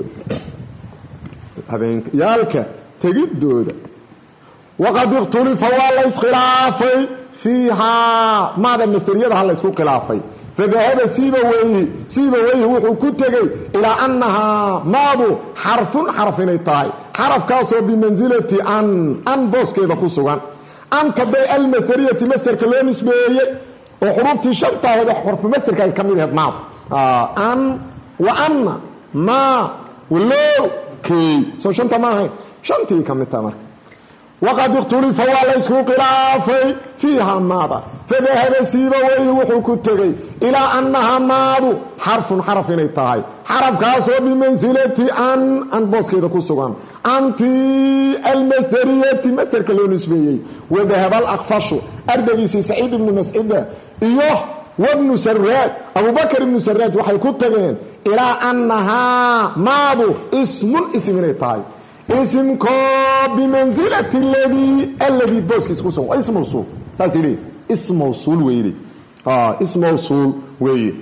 tagidooda waqad ikhtulifa wala iskhilaafay fiha maada mastariyada hal isku khilaafay fadahaba sibawayhi wuxuu ku tagay ila annaha maadu harfun ay tahay harafkaasoo bimanzilati an booskeeda ku sugan anta bay almastariyati mastarka loo nisbeeyay وحروفتي شنطة هذا حرف مستر كان كمين هذا معه أن وأن ما ولو كي سو شنطة ما هي شنطة كمين تمر وقد اختلف ولا يسكو قرافي فيها ماذا فذهب سيبويه وحكتغي إلى أنها ماذا حرف نيتاهي حرف كاسو بمنزلة أن بوس كيدا كسوغان أنت المصدرية مصدر كلو نسبيي وذهب الأخفش أردقيسي سعيد بن مسعود إيوه وابن سراد أبو بكر بن سراد وحي كتغين إلى أنها ماذا اسم نيتاهي اسمكو بمنزلة الذي بوس كسوغان اسم موصول تاسيلي اسم موصول ويلي اسم موصول ويلي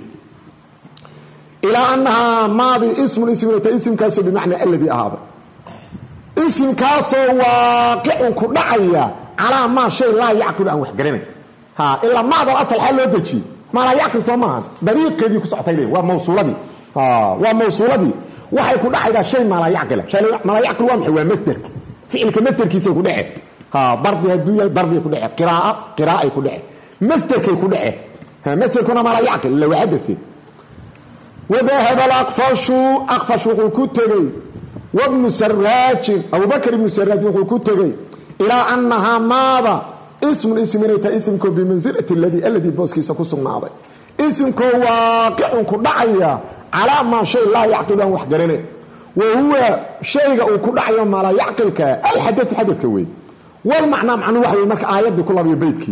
إلى أنها ماضي اسم كاسو بمعنى الذي هذا اسم كاسو واقع كدعيا على ما شيء لا يعقل عن وحقرين إلا ماضي الأصل حال لو تجي ما لا يعقل سماها بريق كذي كسعتي لي وموصولة دي وموصولة دي وحي كدعيا شيء ما لا يعقل شيء ما لا يعقل ومحي ومستر فعل كمستر كيسو كدعي ضرب يدوية ضرب كدعي قراءة كدعي مستر كي كدعي مستر كنا ما لا يعقل لو حدث وذهب الأقفش وكتغي وابن سراج أبو بكر بن سراج وكتغي إلى أنها ماذا اسمكو بمنزلة الذي بوسكي سكسو ماذا اسمكو واقع كدعيا على ما شيء لا يعقل عن وحقرين وهو شيء كدعيا ما لا يعقلك الحدث كوي والمعنى معنى واحد المرك آيات دي كلها ببيتك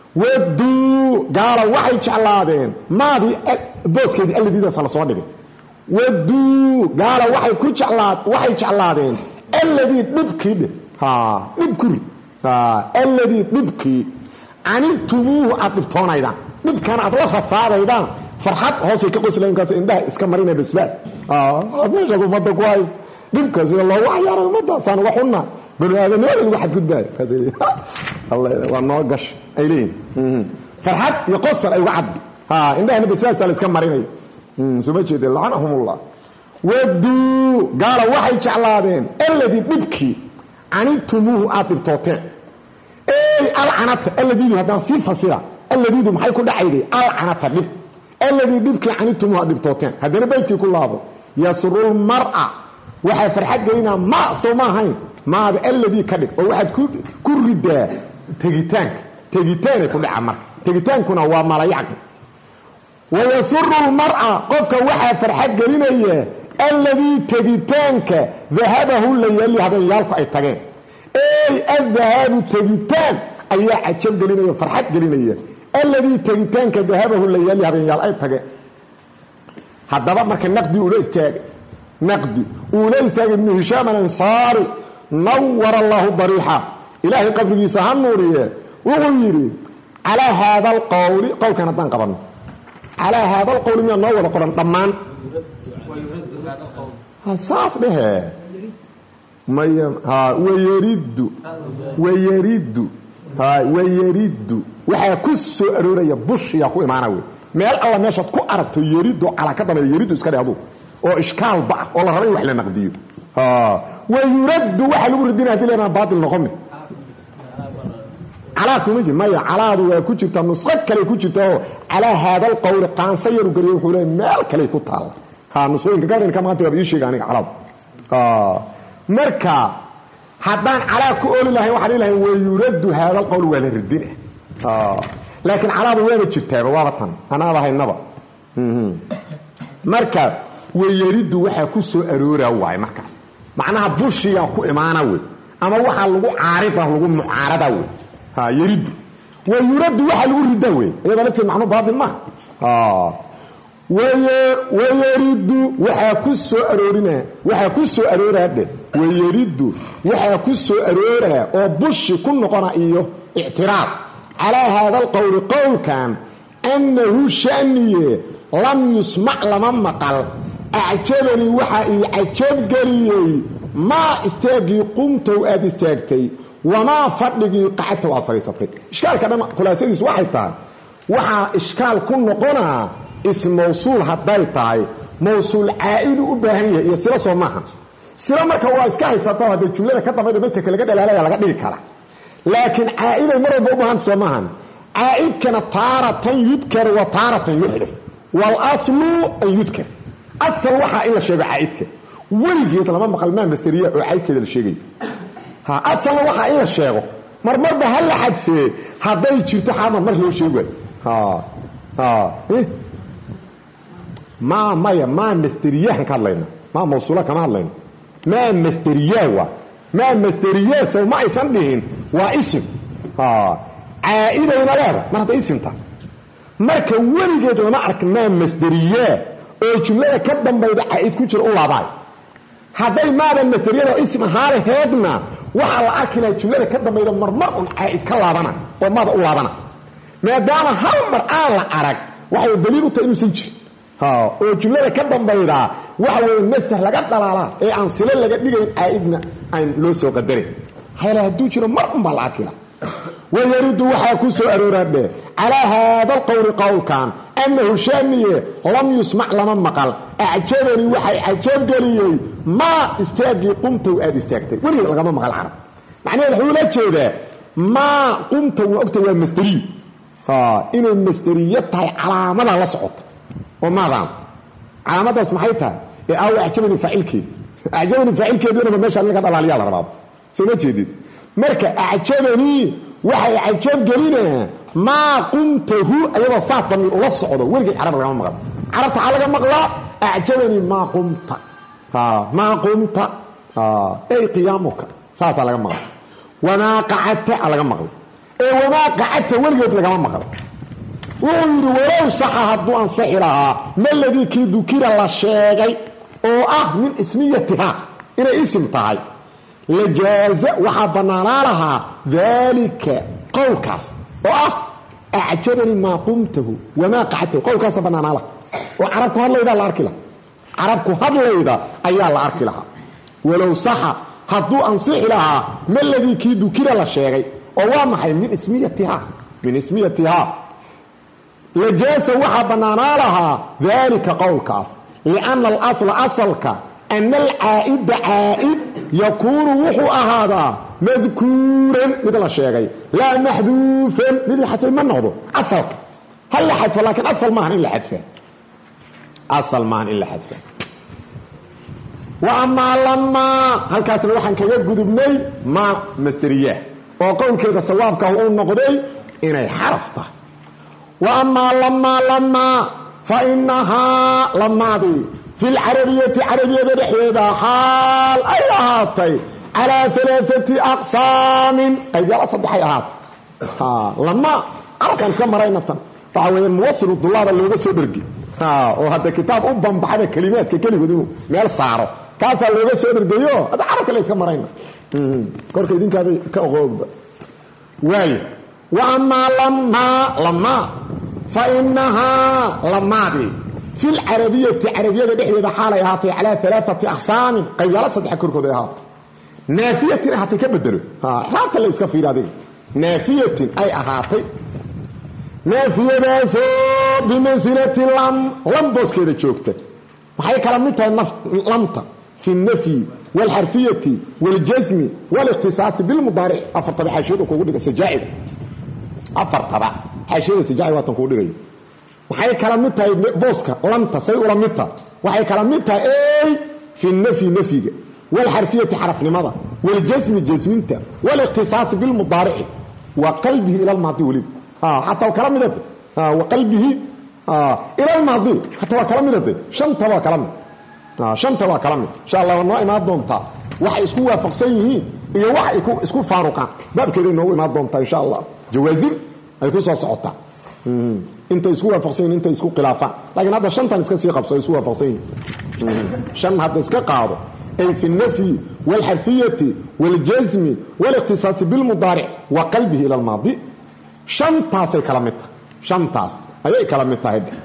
ودو قال وحي جعلادين ماذا بوسكي الذي ده صلى صادق ودو قال وحي جعلادين الذي نبكي نبكري الذي نبكي عن التبوه أطلبتون أيضا نبكي أنا أطلقها فعلا أيضا فرحات هوسي كقوس لهم كاسي إنده إسكامرين بس أبناش أظن مدى كويس نبكي سيد الله وحي يا رب مدى سان وحنا قلوا هذا نوع الواحد قد باي الله والنوقش أيلين فرحات يقصر أي واحد إنده بس إسكامرين سمجد لعنهم الله ودو قال وحي جعلادين الذي نبكي عن التموه أطلبتوتين اي العنات الذي هذا صفه صيغه الذي محل كل عيدي العنات الذي بيبكي عن التموه أطلبتوتين هذا بيتي كله يسر المرأة وحي فرحت قلنا ما صوما هين ما هذا الذي كدك وواحد كل ردا تجيتان كل عمر تجيتان كنا وما لا يعقل ويسر المرأة قفك وحي فرحت قلنا alladii tegitaanka dahabahu layali habeenyaalku ay tageen ey adahaabu tegitaan ayaa cajab gelinaya farxad gelinaya alladii tegitaanka dahabahu layali habeenyaal ay tageen haddaba marka naqdi ula istaagay ibnu hishaam alansaari nawara allahu dariixa ilaahay qabrigiisa ha nuuriye wuxuu yidhi calaa haada alqowli qowlkan haddaan qabanno calaa haada alqowli miyaa noo wada qoran dhammaan saas dhehe wayariddu waxaa ku soo arooraya bushiyaa ku imaana wey meel alla meeshaad ku aragto yaridu calaa ka dambeeya yaridu iska dheh adu oo ishkaalba ah oo la raba in wax la naqdiyo wayuraddu waxaa lagu radina hadii leena baatil noqoni calaa kuma jir maya calaadu waa ku jirtaa nusqo kale ku jirta oo calaa haada alqowli qaansa yaru gariyo wuxuu leeyahay meel kale ku taala nusqooyinka gaadhanka maanta waa ii sheega aniga calaadu marka haddaan calaa ku ooli lahayn waxaan dhihi lahayn wayuraddu haada alqowli waa la radina laakiin calaadu waaba jirtaaba waaba tan anaaba haynaba marka wayariddu waxaa ku soo arooraa waay markaas macnaha bushiyaa ku imaana wey ama waxaa lagu caarida lagu mucaarada wey yariddu wayuraddu waxaa lagu rida wey iyadoo lafteed macnuu baatil maaha wayariddu waxaa ku soo arooraa dheh wayariddu waxaa ku soo arooraa oo bushi ku noqona iyo ictiraad calaa haada alqowli qowlkan annahu shaniye lam yusmac lama maqal acjabanii waxaa ii cajabgeliyey maa istaagii qumtow aad istaagtay wamaa fadhigii qacadtow aad fadhiisatay ishkaalka dhan khulaasadiisu waxay tahay waxaa ishkaal ku noqonaa ism mawsuul hadday tahay mawsuul caa'idu u baahan yahay iyo silo soo maaha silo marka waa iska haysato hadday jumlada ka dambayda masaka laga dhalaalaya laga dhigi kara laakiin caa'iday mar walba u baahanta soo maahan caa'idkana taaratan yudkar wa taaratan yuxdaf waalaslu an yudkar asal waxaa in la sheego caa'idka weligeed lama maqal maa masteriya oo caa'idkeeda la sheegayo asalna waxaa in la sheego marmarba ha la xadfee hadday jirto xaamar mar loo sheegay maya maa masteriyahan ka hadlayna maa mawsuula kama hadlayno maa masteriyaa waa maa masteriyaa sow ma aysan dhihin waa isim caa'idayna leeda mar hadday isimta marka weligeed lama arka maa masderiyaa oo jumlada ka dambayda caa'id ku jira u laabaayo hadday maadan masderiyada isim ahaalaheedna waxaa la arki laha jumlada ka dambayda marmar un caa'id ka laabana oo maada u laabana maadaama hal mar aan la arag waxay daliil u tahay inuusan jirin oo jumlada ka dambayda waxa weeye masder laga dhalaalaa ee aan silo laga dhigayn caa'idna aan loo soo qadarin hayla hadduu jiro mar un baa la arki laha wayaridu waxaa ku soo arooraa dheh calaa haada alqowli qowlkan annahu shaaniye lam yusmac lama maqal acjabanii waxay cajabgeliyey maa istaagii qumtow aad istaagtay weligeed lagama maqal carab macnaheed wuxuu la jeedaa maa qumtow waa ogta waa masderiyo inay masderiyo tahay calaamadaa la socota oo maadaan calaamadaas maxay tahay ee aawa acjabanii faacilkeedi acjabanii faacilkeedunaba meesha laga dhalaaliyaa la rabaaba soo ma jeedid marka acjabanii waxay cajabgelinaa maa qumtahu ayadoo saa damiir ula socdo weligeed carab lagama maqlo carabta waxaa laga maqlaa acjabanii maa qumta ey qiyaamuka saasaa laga maqla wamaa qacadta a laga maqla ee wamaa qacadta weligeed lagama maqlo wuxuu yidhi walow saxa hadduu ansaxi lahaa maladii kii dukira la sheegay oo ah min ismiyatiha inay isim tahay lajaaza waxaa bannaanaa lahaa daalika qowlkaas oo ah acjabanii maa qumtahu wamaa qacadtahu qowlkaasa bannaanaa laha oo carabku hadlaydaa la arki laha carabku hadlayda ayaa la arki lahaa walow saxa hadduu ansixi lahaa maladii kii dukira la sheegay oo waa maxay min ismiyatihaa lajaaza waxaa bannaanaa lahaa daalika qowlkaas lianna alasla asalka ana alcaa'ida caa'id yakuunu wuxuu ahaadaa madkuuran mid la sheegay laa maxduufan mid la xadfay ma noqdo asalka hal la xadfo laakiin asal maahan in la xadfa wa amaa lamaa halkaasna waxaan kaga gudubnay maa masderiyaah oo qowlkeeda sawaabkah uu noqday inay xaraf tahay wa amaa lamaa fa inahaa lamaadii في العربية عربية دحيدا حال أي أهاتي على 3 أقسام أي بيلا صدحي أهات لما أنا كان كم مرينا فهو موصل الدولار اللي هو سودرجي وهذا كتاب أبهم بحاجة كلمات كلمة دي مال صعرة كاس اللي هو سودرجي هذا عرق اللي كم مرينا كورك يدين كأغوب واي وأما لما فإنها لما دي في العربية عربية دحيدا حال أهاتي على 3 أقسام أي بيلا صدحي كورك ده أهات نافية هاتي كبدلو حتى اللي يسكفي هذه نافية أي أهاتي نافية باسو بمنزلة لم بوس كده تشوكته وحي كلامتها لمطة في النفي والحرفية والجزم والاختصاص بالمضارع أفر طبع حاشيته كوكودك السجائد أفر طبع حاشيته السجائد واتن كوكودك وحي كلامتها بوسكا لمطة سيء لمطة وحي كلامتها اي في النفي نفي والحرفية حرف لماذا والجزم جزمينته والاختصاص بالمضارع وقلبه إلى الماضي ولد حتى وكلام ذات وقلبه إلى الماضي حتى وكلام ذات شنطة وكلام شنطة وكلام إن شاء الله والله ما دونتا وحي اسكو وافقسيه إيه وحي اسكو فاروقا باب كده إنه ما دونتا إن شاء الله جوازين هيكون صعوطا انت اسكو وافقسيه انت اسكو خلافة لكن هذا شنطة نسكا سيقب اسكو وافقسيه شن هذا اسكا قاعدة أي في النفي والحرفية والجزم والاختصاص بالمضارع وقلبه إلى الماضي شنطاس كلامتها شنطاس أي كلامتها هيدا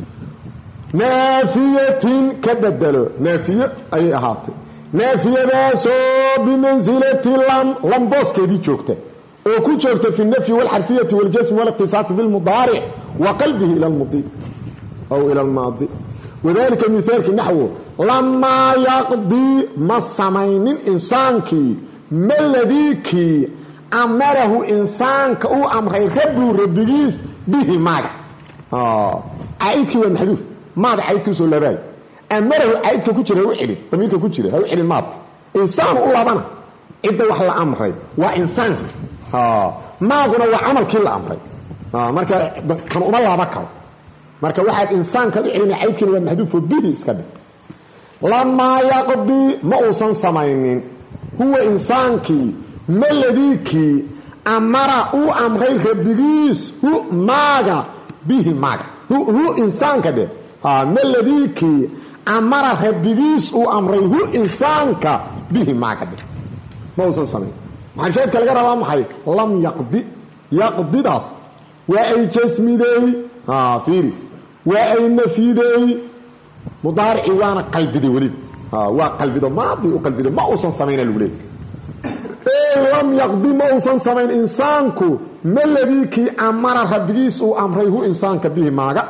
نافية كبدلو نافية أي أهاتي نافية باسو بمنزلة لم بوس كيدي تشوكته وكو تشوكته في النفي والحرفية والجسم والاختصاص بالمضارع وقلبه إلى الماضي أو إلى الماضي وذلك مثال كنحو لما يقضي ما السمين إنسانك ما الذيك أمره إنسانك أو أمره ربيس به ماذا عيدك ومحذوف ماذا عيدك سؤال باي أمره عيدك كتير هو علم تميلك كتير هو علم ماذا إنسان الله بنا إنت وحلا أمره وإنسان ما قلنا وعمل كل أمره مركا كانوا الله بكر مركا واحد إنسان كان علم عيدك ومحذوف به إسكبه لما يقضي موسى سمين هو إنسانك ما الذيك أمر أو أمره ربيس هو ماذا به ماذا هو إنسانك ده ما الذيك أمر ربيس أو أمره هو إنسانك به ماذا موسى سمين محن شاهد كالغير الله محي لم يقضي داس وأي جسمي دي فيري وأي نفي دي مضارع وانا قلبي دي وليب وقلبي ده ماضي وقلبي ده ما اوصن سمين الوليد لم يقضي ما اوصن سمين انسانك ما الذي كي امر ربيس وامره انسانك به ماغا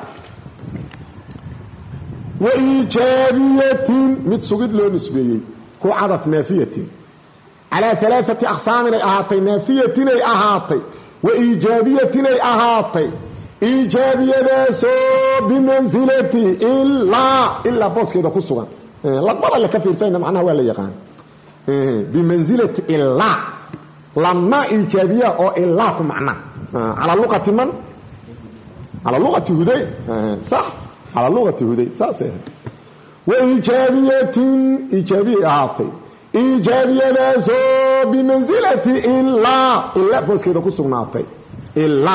وايجابيه متسجد له نسبيه هو عرف نافيه على 3 اقسام اهاتي نافيه اهاتي وايجابيه اهاتي إيجابية باسو بمنزلتي إلا بوس كده كسوغان لقبضا اللي كفير سينا معناها ولا يقان بمنزلة إلا لما إيجابية أو إلا كمعنى على لغة من؟ على لغة هدي صح؟ على لغة هدي صح سيد وإيجابية إيجابية أعطي إيجابية باسو بمنزلة إلا بوس كده كسوغان أعطي إلا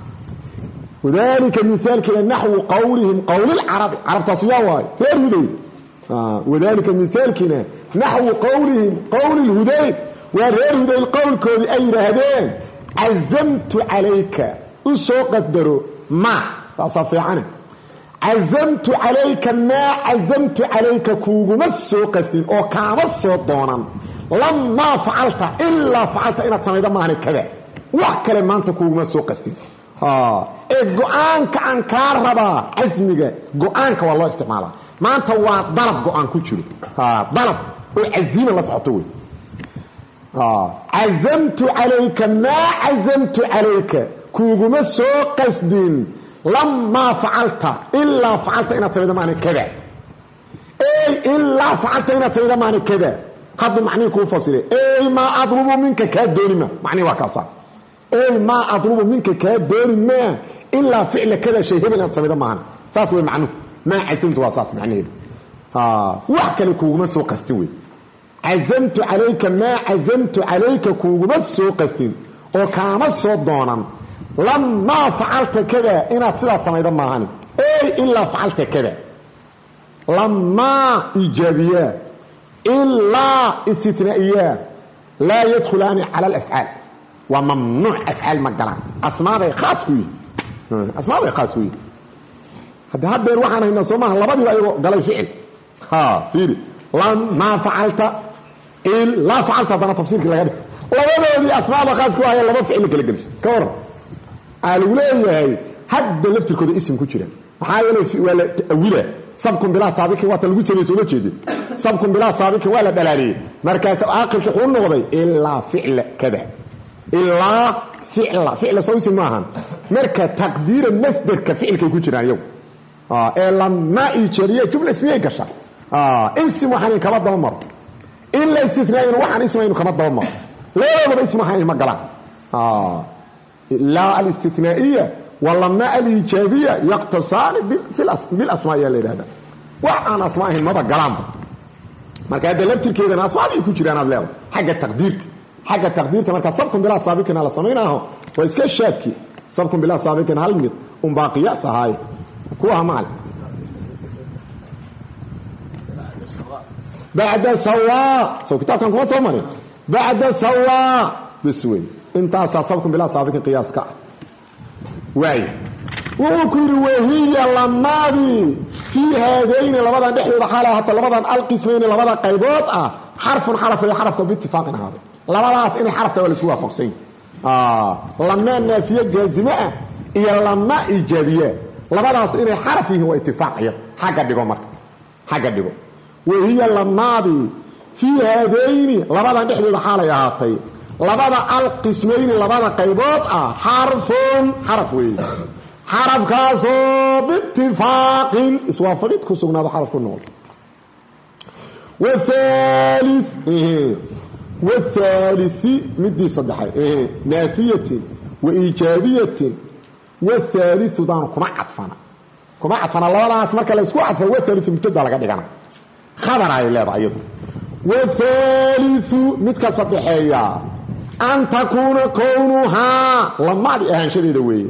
وذلك مثال كده نحو قولهم قول العرب عرب تصياواي غير هدي وذلك مثال كده نحو قولهم قول الهدي وغير هدي القول كودي أي رهدين عزمت عليك أسو قدروا ما فأصفي عنه عزمت عليك ما عزمت عليك كوغو مسو قستين أو كامسو دونا لما فعلت إلا فعلت إنا تصميدا ما هنك كذا وحكا لما أنت كوغو مسو قستين go-aanka aan kaa rabaa casmiga go-aanka waa loo isticmaalaa maanta waa dalab go-aan ku jiro dalab oo casiima la socoto wey cazamtu calayka maa cazamtu calayka kuuguma soo qasdin lamaa facalta ilaa facalta inaad samayda maani kada ey ilaa facalta inaad samayda maani kada hadda macnihi kuu fasire ey maa adlubu minka kaa doonima macnihi waa kaasaa أي ما أطلب منك كدور ما إلا فعل كذا شيء هبل أتصمد معنا ساس ومعنه ما عسمت واساس معنيه وحكى لكوغما سو قستين عزمت عليك ما عزمت عليك كوغما سو قستين او كاما سو دونان لما فعلت كذا انا سلا سميدا ماهن اي الا فعلت كذا لما ايجابيه الا استثنائيه لا يدخلان على الافعال وممنوع افعال مقالان اسماء خاص وي اسماء خاص وي هذا waxaan hayna Soomaaliya labadii ay galay ficil fiiri lama fa'alta illa fa'alta dana tafsiirka laga labadoodii asmaada khaas ku ah laba ficil kala gal ka war alu leeyahay hadda laftirkooda ism ku jira waxa yeelay wala awila sabkum bila saabiki waa lagu sameeyay soo jeedin sabkum bila saabiki wala dalaaliye markaas aqalka xun noqday illa fi'l kada illa fi'l soo ism maahan marka taqdiir masdarka ficilka ku jiraan yow لما إيجارية جملة اسمية قشة اسم وحاني كما الضمر إلا استثنائي وحان اسمين كما الضمر لا يضرب اسم وحاني مقلع لا الاستثنائية واللما الإيجابية يقتصان بالأسماء اللي هذا وعن أسمائهم ماذا قلام مركا هذا لبتل كيدا أسماء يكون جريانا بلاو حاجة تقدير مركا صبكم بلا سابقنا على صميناه وإسكا الشاتكي صبكم بلا سابقنا هالمد باقي صهاي كوها مال بعد سواء سو كتاب كان كما سمري بعد سواء بسوي انت اصابكم بلا صابك قياس كا واي وكل وهي لما دي في هذين لبدا دخل حاله حتى لبدا القسمين لبدا قيبوت حرف باتفاق هذا لبداس ان حرف ولا سوا فقسين لما نافيه جازمه هي لما ايجابيه labadaas inay xaraf yihiin waa ittifaaqiyo xaga dhigo marka xaga dhigo wahiya lamaadi fi haadayni labadan dhexdooda xaalay ahaatay labada alqismayn labada qaybood xaraf weey xarafkaasoo bittifaaqin iswaafaqid ku sugnaado xarafku noqdo والثالث مدي صدحي نافية وإيجابية والثالث دان كما عطفنا الله لا اسمك لا اسكو عطف والثالث مبتدا لغا دغنا خبر اي لهدا ايضا والثالث متك صدحيا ان تكون كونها لما دي اهانشديده وي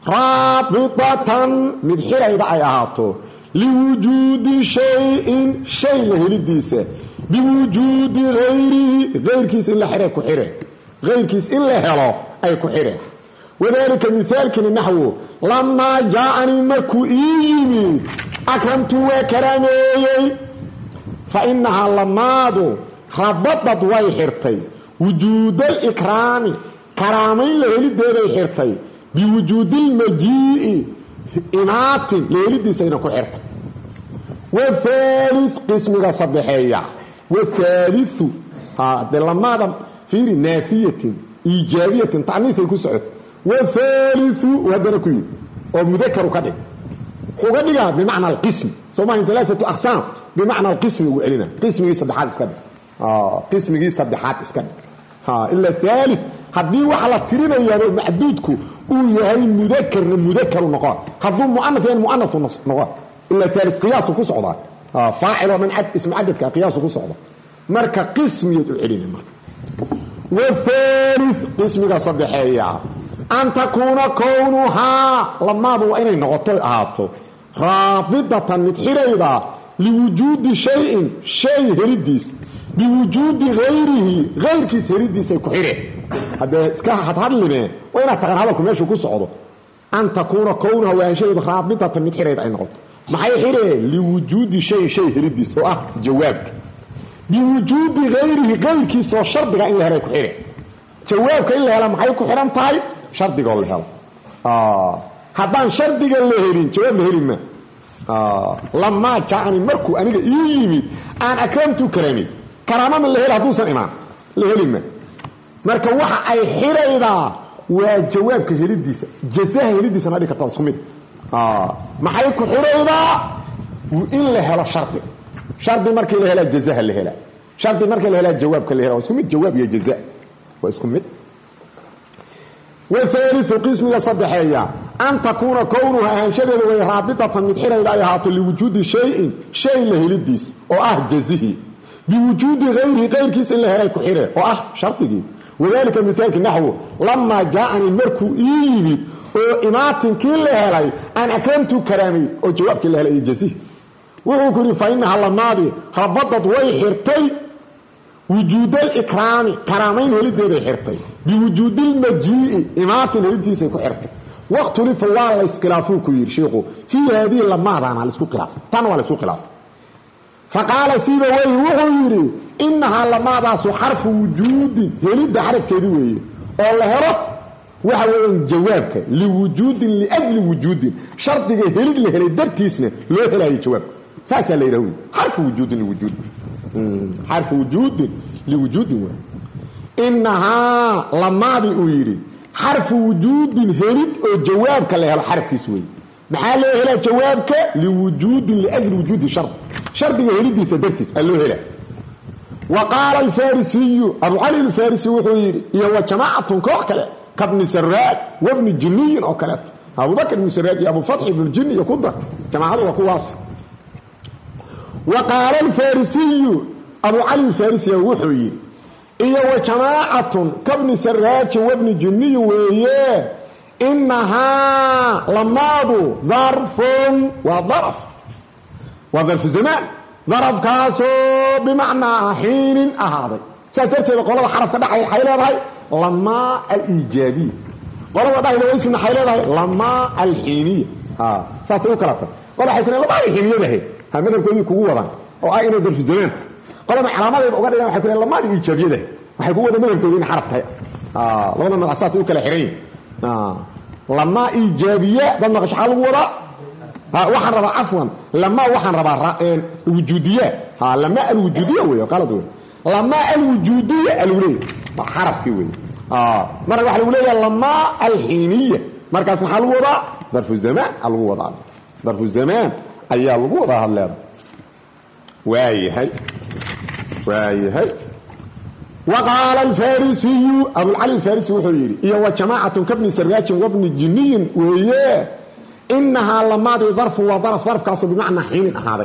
رابطه مدحيريدا اي اهاتو لوجود شيء لهلديسه بوجود غير كيس الا حرك وحره غير كيس الا هلو اي كحره وذلك مثال كن النحو لما جاءني مكو إيمي أكرمت وكرمي فإنها لما دو ربطت ويحرتي وجود الإكرام كرامين لهلد دي حرتي بوجود المجيء إنات لهلد دي سينكو حرتي والثالث قسم صبحية والثالث هذا لما دم في نافية إيجابية تعنيف يكون سعود والثالث وهذا كوي ومذكر كده وقدها بمعنى القسم سماهم ثلاثه اقسام بمعنى القسم وعلنا قسم صدحات اسكن قسم صدحات اسكن الا الثالث حدي وحلا ترينيا محدودكو او يحيى مذكر نقاط حدو مؤنث مؤنث نقاط الا الثالث قياس كو سودا فاعل ومن عد اسم عدد قياس كو سودا marka قسم يدعينا والثالث قسم صدحيا أن تكون كونها لما ضو إني نغطي أهاتو رابطة متحريضة لوجود شيء هرديس بوجود غير كيس هرديس يكحره هذا اسكاحة هدلنا وإن أتغنى لكم يشو كو صعوده أن تكون كونها وإن شيء رابطة متحريضة أي نغطي ما حيحره لوجود شيء هرديس جوابك بوجود غير كيس وشرط إن لها يكحره جوابك إلا هلا ما حيكو حرام طيب شرط قال له هذا شرط قال له هيرين جواب هيرين ما لما جاءني مركو أنا يمي أنا أكرمت كرامي كرامة من اللي هير هدوسا إمام اللي هيرين ما مركو وحا أي حريضة وجوابك هيريديسا جزاه هيريديسا ما دي كرتاو سميد ما حيكو حريضة وإلا هلا شرط مركو اللي هلا جزاه اللي هلا شرط مركو اللي هلا جوابك اللي هلا واسكميد جواب يا جزاء واسكميد والثالث قسم صدحية أن تكون كونها أنشده رابطة مدحرة إلى إهاط لوجود شيء لهلديس جزيه بوجود غير كيس إلا هلاي كحيرة شرطي. وذلك مثالك نحو لما جاءني المركو إيبت وإمات كل هلاي أن أكرمت كرامي وجواب كل هلاي جزيه وقال فإنها لماضي ربطت ويحرتي وجود الإكرام كرامين هلدي بحرتي بوجود المجيء إمات هلدي سيكو حرتي وقت لفوا الله اسكلافوك يرشيخو في هذه اللماضة على الاسكو خلاف تنوى الاسكو خلاف فقال سيبويه وغيري إنها لماضة حرف وجود هلد حرف كدوية والله هرف وحوين جوابك لوجود لأجل وجود شرط هلد لهلد درتيسنا لو هلاي جواب ساسا ليروي حرف وجود لوجود حرف وجود لوجود إنها لماضي أويري حرف وجود هلد وجوابك اللي هلا حرف كيسوي محل هلا جوابك لوجود لأجل وجود شرط هلد سدرتيس قال له هلا. وقال الفارسي أبو علي الفارسي وحويري هو جماعة كوكلة كابن سراج وابن الجني أو كلات أبو بكر بن سراج أبو فتح بن الجني يقول جماعة وكواس. وقال الفارسي أبو علي الفارسي وحويري هو جماعة كابن سراج وابن الجني وإيه إنها لماضو ظرف وظرف زمان ظرف كاسو بمعنى حين أهاضي سأترتب قولة حرف كده حيلة هاي لما الإيجابية قولة ده إذا اسمنا حيلة هاي لما الحينية سأترتب كلاتا قولة حيكون لما الحينية ده هي مثل كل كوة أو أين ظرف الزمان قولة علامات يبقى قولة حيكون لما الإيجابية ده وحيكون ده مثل كلين حرف هاي لما من الأساس يوكل حرين لما إيجابية ده نقش حال وراء waxaan rabaa afwan lama waxaan rabaa wujudiyya lama alwujudiyya way qalad lama alwujudiyya alwulay xarafki way marka waxa lagu leeyahay lama alhiniyya markaas waxa lagu wadaa darfu zaman lagu wadaa darfu zaman ayaa lagu wadaa hadleed waayahay وقال الفارسي أبو العلي الفارسي وحيري هي جماعة كابن سراج وابن الجني وهي إنها لماضي ظرف وظرف كاصل بمعنى حين هذا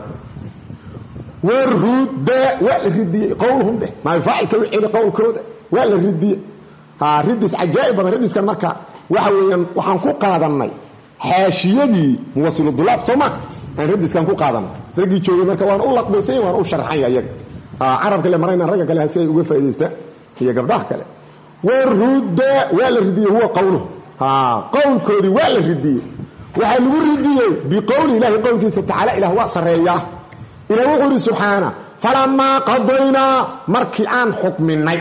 والرد والردي قولهم به ما يفعل كوي قول كروده والردي ردس عجائب ردس كان مركا waxaan ku qaadanay xaashiyadii muwasil dulab soma aan ردس kan ku qaadan ragi joogay marka waan u laqbaysay waan u sharxay ayaga arabka le marayna raga kale hasay uga faa'iideysta iyo gabdhaha kale والرد والردي هو قوله qowlkoodi waa la ridiyay waxa lagu ridiyay biqowli ilaahi qowlkiisa taala ilaahu waa sareeyaa ilaahu wuxuu subhana falamma qadayna markii aan xukminay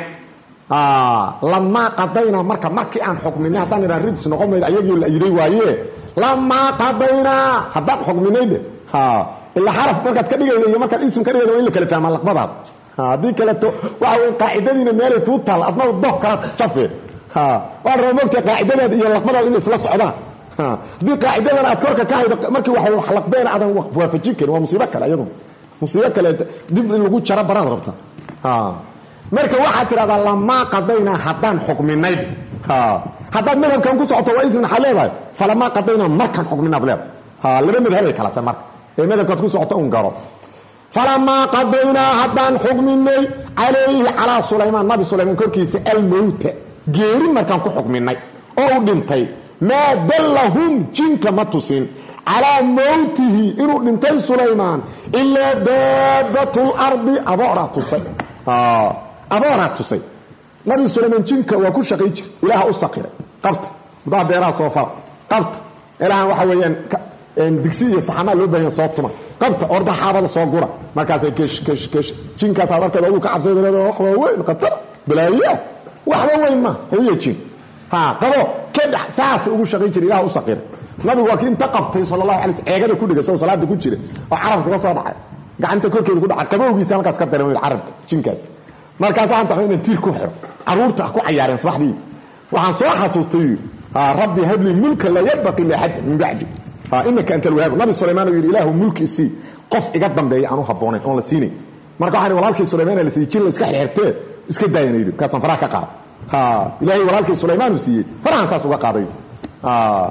lamma qadayna markii aan xukminay hadan ira ridis noqomeed ayagii la yiri waaye lamma qadayna hadan xukminay illa haraf markaad ka dhigayso markaad ism ka dhigayso in la kala fahmo laqbadaad hadii kale to waxa weyn qaacidadiina meel ku taal adna doq kala jafee waa roobta qaacidada iyo laqbadaad in isla socdaan دي قاعده انا اذكرك كايد markii wax laqbeen adan waafajin karo waa musiibo kale ayadu musiibo kale dib in lagu jara baraan rabta marka waxa tirada lama qadayna hadan xukminay hadan madhabkan ku socoto waa ismin xaleebay falama qadayna markan xukminaa blab laba madhab kala tamar ee madhabka ku socoto un garo falama qadayna hadan xukminay alayhi ala sulayman nabi sulayman korkiisa al maut geeri markan ku xukminay oo dhintay ما دلهم جنك متسين على موته إنه دنتي سليمان إلا دابة الأرض أبارة تسي أبارة تسي نبي سليمان جنك وكل شقيج إله أسقر قبط ضعب إله صوفا قبط إله وحويا دكسية صحماء لو بين صوتنا قبط أرض حافظ صوغورة مركز كش جنك صادرك لو كعب زي هذا وين قطر بلاية وحده وين ما هي جن قبو كده ساس ugu shaqeyn jiray ilaahu saqir nabigu waa kiin taqabtay sallallahu alayhi wasallam eegada ku dhigay salaada ku jiray oo carabka ka soo baxay gacanta korkeeda ku dhacay qabowgiisa halkaas ka dareemay carabka jinkaas markaas aan tahay in tiir ku xiro caruurta ku ciyaareen subaxdii waxaan soo xasuustay rabbi habli mulka la yabqi li ahad min ba'di innaka anta al-wahhab nabi sulaymaan iyo ilaahu mulki si qof iga dambeeyay aanu haboonay oo la siinay marka waxaan walaalkii sulaymaan la siiyay jil iska xirtay iska daayay ka tan faraha ka qaad إلهي ولالك سليمان وسيء فرحان ساس وقاضي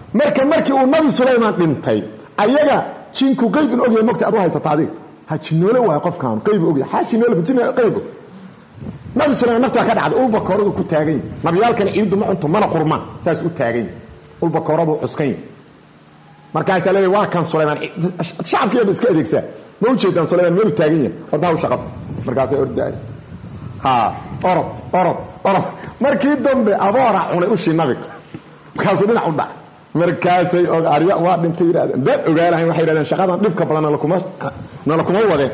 markii uu nabi Sulaymaan dhintay ayaga jinku qayb in ogay magta abu haysata adiga ha jinoole waa qofkan qayb ogay ha jinoole jinoole qayb nabi Sulaymaan nafta ka dhacday uu bakooradu ku taagay nabiyalkan ciidu ma cunto mana qurmaan saas u taagay uu bakooradu cuskay markaas la leeyahay waa kan Sulaymaan shacabkiiba iska adeegsaa ma u jeedaan Sulaymaan meel taagay oo daaw shaqad markaas ay orday ha orod markii dambe abaara cunay u shinabiga markaas dhinac u dhac markaasay ariya waa dhintay yiraahdeen dad ogaalahay waxay yiraahdeen shaqadan dhibka badan la kuma wadeen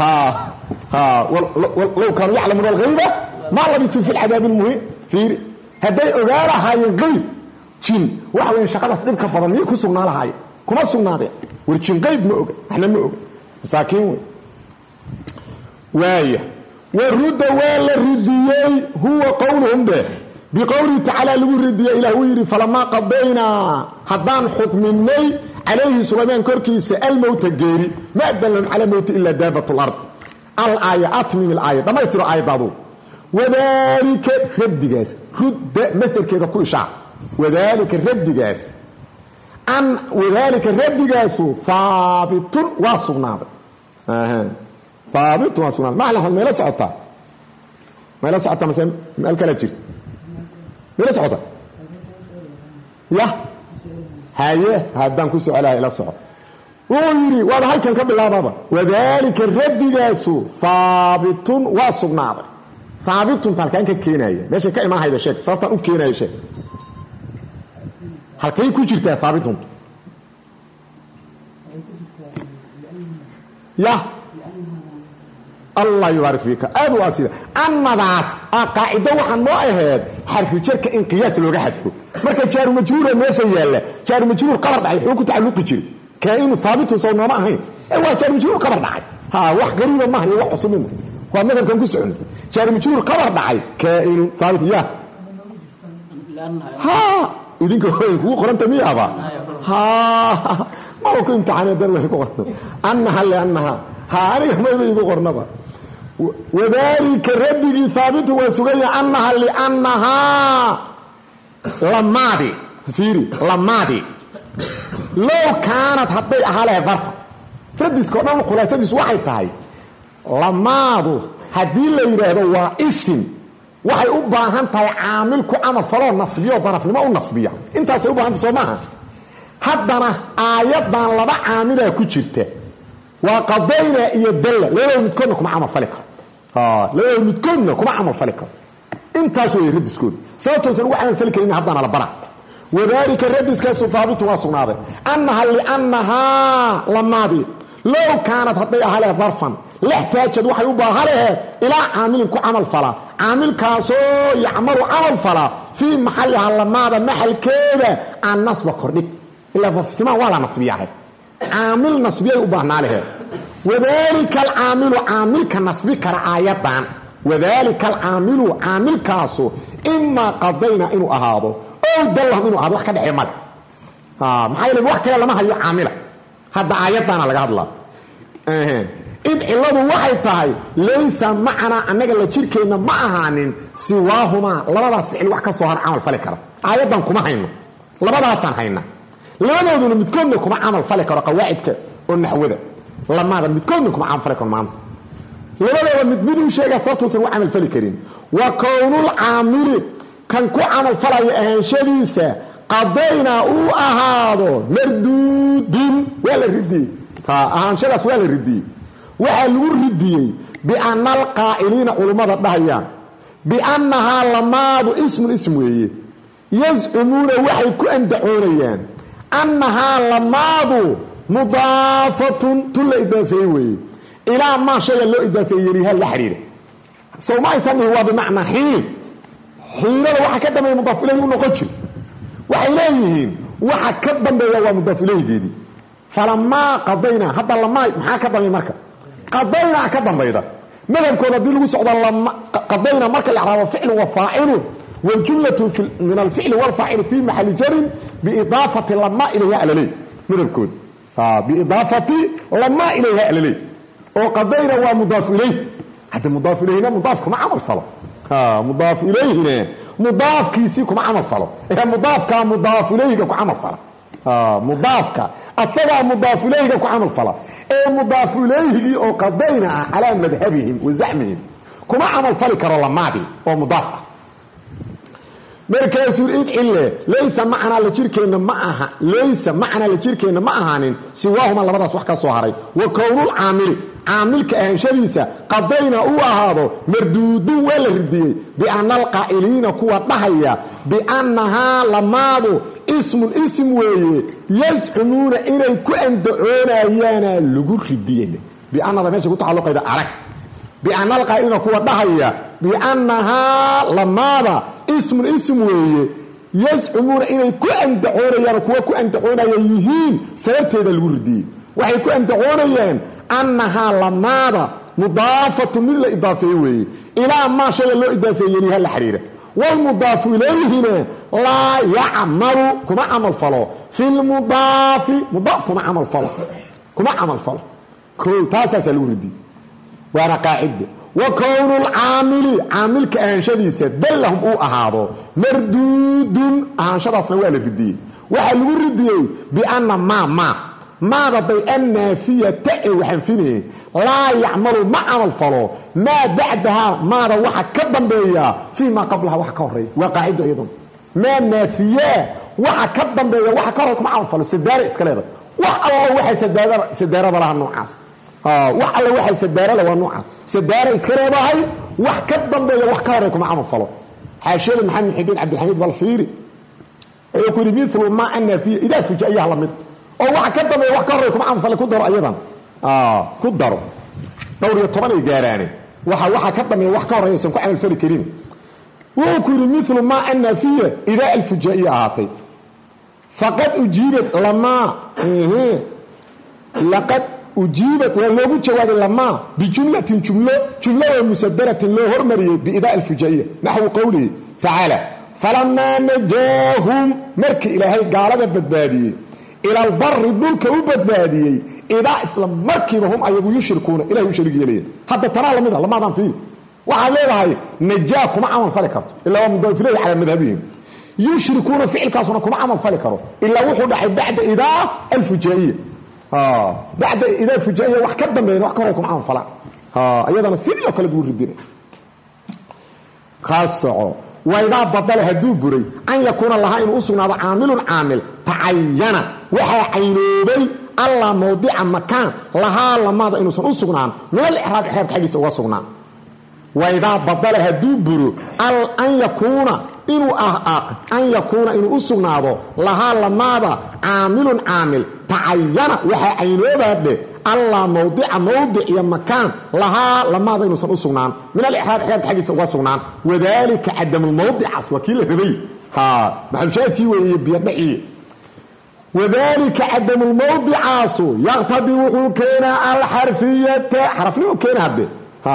law kaanu yaclamuuna alghayba ma labithuu fi alcadaab almuhiin fiiri hadday ogaalahaayeen qayb jin waxa weyn shaqadaas dhibka badan miyay ku sugnaa lahaayeen kuma sugnaadeen war jin qayb ma oga waxna ma oga masaakiin waaya ورد ولا رديي هو قولهم به بقوله تعالى لوردي الى ويري فلما قضينا حضان حكمني عليه سليمان كركيس الموت الجيري ما دلهم على موت الا دابه الارض الايات من الايه ما يصير ايه بعضو وذلك ردجاس رد مستر كده كل شعب وذلك ردجاس وذلك ردجاس ثابت وصغنا ثابت وصغنا ما له ما لا سقطه مثلا قال كلا جير ما لا سقطه يا هايه هادان كو سؤالها الى صح ويري وهذا هلكن كبلابا وذلك الردجاس ثابت وصغنا ثابت تلكان كينايه ماشي كايما هيدا شيء صارت او كينايه شيء halkay ku jirtaa ثابتون يا الله يبارك فيك ادو اسيده انباس قاعده waxan noo aheed xarfi jirka in qiyaas looga xadfo marka jaar majruur meesha yaala jaar majruur qabar dhacay wuxuu ku tacalluqi jiray kaayinu thaabitun soo nooma ahayn waa jaar majruur qabar dhacay ha wax qariib ma ahayn wax cusub waa madalkan ku socon jaar majruur qabar dhacay kaayinu thaabit ya ha idinka ku qoranta miyaaba ha ma ku imtixaan dar wax ku qorto annaha ha aniga ma igu qornaba وذلك ردي ثابت وسغي انها لانها لمادي فيري لمادي لو كانت حتى اهلها ظرف ردي كودن خلاصديس waxay tahay lamaadu hadii la yiraahdo waa isim waxay u baahan tahay aamil ku amal falo nasbiyo darafnimo u nasbiya intaas u baahan Soomaha haddana aayadan laba aamila ku jirta waa qadayna iyo dalla leeyo midkoodna kuma amal falika leeyo midkoodna kuma amal falika intaas way radiskood sababtoosan waxa amal falika in haddana la bara wadaalika radiska saabtu waa sugnaaday annaha lamaadi law kaanat haday ahla darfan lahtaajad waxay u baahaleed ila aamil ku amal fala aamil kaaso yacmalu amal fala fi mahalliha lamaada mahalkeeda aan nasba kordhig ila fafsima wala nasbiyahay عامل نصبيه وبهناله وذلك العامل عامل كنصبي كرايتان وذلك العامل عامل كاسو اما قضينا انه اهاده او دله انه اهاده wax ka dhacay mal maxay leeyahay wax kale lama hayo caamila hada aayatan laga hadla id iladu waxay tahay laysa macna anaga la jirkeena ma ahaanin siwaahuma labadaas ficil wax ka soo har amal fali kara aayatan kuma hayno labadaasan hayna labadooduna midkoodna kuma amal fali karo qawaa'idka oo naxwada lamaada midkoodna kuma amal fali karo maanta labadooda miduu sheega sababtoosan wax amal fali karin wa kawnul aamili kan ku amal falay ahanshadiisa qadayna uu ahaado mardudin wala ridi ahanshadaas wala ridi waxa lagu ridiyay bi anal qaa'ilina ulumada dhahayaan bi annaha lamaadu ism weeye yazumuna waxay ku andacoonayaan أنها لماضو مضافة تل إضافية إلى ما شيء له إضافية لها الحريرة سو ما يسميه هو بمعنى حين لو حكدم مضاف إليه ونقدش وإليهم وحكدم هو مضاف إليه جدي فلما قضينا هذا لما حكدم مركب قضينا كدم بيضا مثلا كنا دي لو سعود لما قضينا مركب الإعراب فعل وفاعل والجملة من الفعل والفاعل في محل جر بإضافة لما إليها أللي من الكود بإضافة لما إليها أللي وقضينا ومضاف إليه حتى مضاف إليه مضافكم عمل فلا مضاف إليه مضاف كيسيكم عمل فلا مضاف كان مضاف إليه كم عمل فلا mudaafka asagaa mudaaf ilayhiga ku camal fala ee mudaaf ilayhigii oo qadayna ah calaa madhabihim wa zacmihim kuma camal fali karo lamaadii oo mudaaf ah markaasuu idcille laysa macnaa la jirkeenna ma aha laysa macnaa la jirkeenna ma ahaanin siwaahuma labadaas wax ka soo haray wa kownul caamili caamilka ahanshadiisa qadayna uu ahaado marduudun waa la ridiyey bianna alqaa'iliina kuwa dhahaya biannahaa lamaadu ismun ism weeye yascumuuna inay ku andacoonayaana lagu ridiyey biannada meesha ku taxalluqayda arag bianna alqaa'iliina kuwa dhahaya biannahaa lamaada ismun ism weeye yascumuuna inay ku andacoonayaan kuwa ku andacoonaya yihiin sababteeda lagu ridiyey waxay ku andacoonayaan annahaa lamaada mudaafatu mid la idaafeeye weeye ilaa maa shaya loo idaafeeyeni ha la xiriira walmudaafu ilayhina laa yacmalu kuma camal falo fi lmudaafi mudaaf kuma camal falo o taasaasaa lagu ridiyey waana qaacida wa kownu lcaamili caamilka ahaanshadiisa dallahum uu ahaado marduudun ahaanshadaasna waa la ridiyey waxaa lagu ridiyey bianna maada day annaafiyata ee waxanfinayey laa yacmalu ma camal falo maa bacdahaa maada waxa ka dambeeya fii maa qablaha waxa ka horeeya waa qaacido iyaduna maa naafiyaa waxa ka dambeeya waxa ka horey kuma camal falo sadaara iska leedahay wax alla waxay sadaarada laha noocaas wax alla waxay sadaarala waa noocaas sadaara iska leedahay wax ka dambeeya wax ka horey kuma camal falo xaashiyada maxamed xidiin cabdilxamiid balfiiri wuxuu ku yidhi milu maa annaafiya idaa fujaiyaha lamid oo waxa ka dambeeya wax ka horey kuma camal fale ku daro ayadan ku daro dhowr iyo toban ay gaaraane waxa ka dambeeya wax ka horey aysan ku camal fali karin wuxuu ku yidhi milu maa annaafiya idaa alfujaiya ahaatay faqad ujiibat lamaa laqad ujiibat waa loogu jawaabay lamaa bijumlatin jumlada musadaratin loo hormariyey biidaa alfujaiya naxwu qowlihi tacaala falamaa najaahum markii ilaahay gaalada badbaadiyey ila albari dhulka u badbaadiyey idaa isla markiiba hum ayagu yushrikuuna ilahay u shariig yeelayen hadda tanaa lamid a lamaadan fiiri waxaad leedahay najaa kuma camal fali karto ilaa waa mudaafileyhi calaa madhabihim yushrikuuna ficilkaasuna kuma camal fali karo ilaa wuxuu dhacay bacda idaa alfujaiya bacda idaa fujaiya wax ka dambeeyan wax ka hore kuma camal falaan iyadana sidii oo kale buu ridina kaa soco waydaa badale hadduu buray an yakuuna lahaa inuu u sugnaado caamilun caamil tacayana waxaa caynoobay allaa mawdica makaan lahaa lamaada inuusan u sugnaan min alixraab ixraabka xaggiisa uga sugnaan waydaa badale hadduu buro an yakuuna inuu u sugnaado lahaa lamaada caamilun caamil tacayana waxaa caynoobaadhe allaa mawdica mawdic iyo makaan lahaa lamaada inuusan u sugnaan min alixraab ixraabka xaggiisa uga sugnaan wadaalika cadamulmawdicaas waa kii la rabay maxalushaadkii weeye biyodhaciye wadaalika cadamulmawdicaasu yaqtadii wuxuu keenaa alxarfiyata xarafnimo keena hadde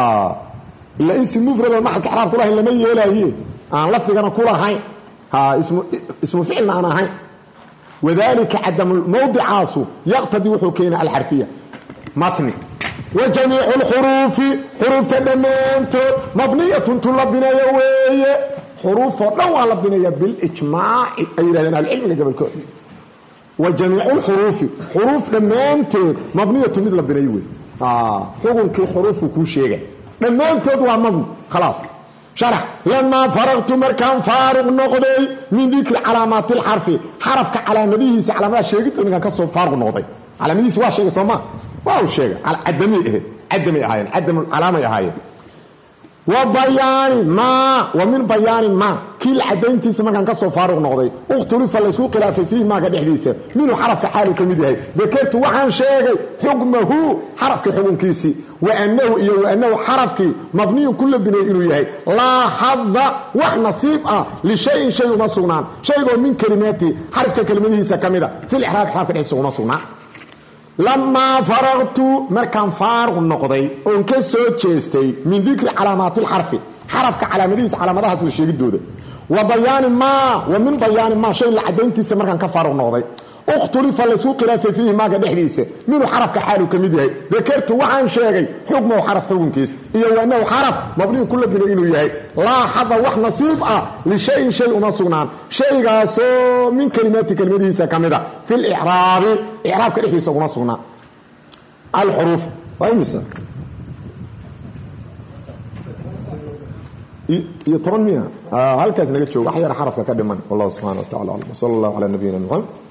ila ism mufrado maxalka ixraab kulahayn lama yeelaaye aan lafdigana kulahayn ismu ficilna aan ahayn wadalika cadamulmawdicaasu yaqtadii wuxuu keenaa alxarfiya matni wa jamiicu lxuruufi xuruufta dhammaantood mabniyatun tu la bineeyo weeye xuruufoo dhan waa la bineeya bilijmaaci ay yidhahdeen ahlucilmiga gabolkood wa jamiicu lxuruufi xuruuf dhammaanteed mabniyatun mid la bineeyo wey xukunkii xuruufku kuu sheega dhammaantood waa mabni khalaas sharax lamaa faraqtu markaan faaruq noqday min dikri calaamaati lxarfi xarafka calaamadihiisa calaamadaha sheegidooda markaan ka soo faaruq noqday calaamadihiisa waa sheegay sooma waa uu sheegay cadamay ahaayeen calaamay ahaayeen wa bayaani maa wa min bayaani maa kii la cadayntiisa markaan ka soo faaruq noqday ukhtulifa laysku khilaafay fiihi maaga dhexdiisa minhu xarafka xaalu ka mid yahay dakartu waxaan sheegay xukmahu xarafkii xukunkiisii waanahu xarafkii mabniyun ku la bineeyey inuu yahay laa xada wax nasiib ah lishayin shay uma sugnaan shaygoo min kalimaatihi xarafka kelimadihiisa ka mida filixraab ixraabka dhexdiisa uma sugnaan lamaa faraqtu markaan faaruq noqday oon ka soo jeestay min dikri calaamaati lxarfi xarafka calaamadihiisa calaamadahaas la sheegidooda وبيان ما ومن بيان ما شيء لعدينتي سمركان كفار نوضي اختلف لسوق خلاف فيه ما قد حديثه منو حرف كحاله كميديه ذكرت وعن شيغي حكمه وحرف حكمكيس iyo انه حرف مبني كل جل انه يحيى لا حظ وح نصيب لشيء شيء نصنان شيء سو من كلمات كلمته كامده في الاعراب اعراب كدحيسه ونصنا الحروف وامسا يطرن ميها هل كاس نجا جوج wax yar xarafka ka dhiman wallahu subhanahu wa ta'ala صلى الله على نبينا محمد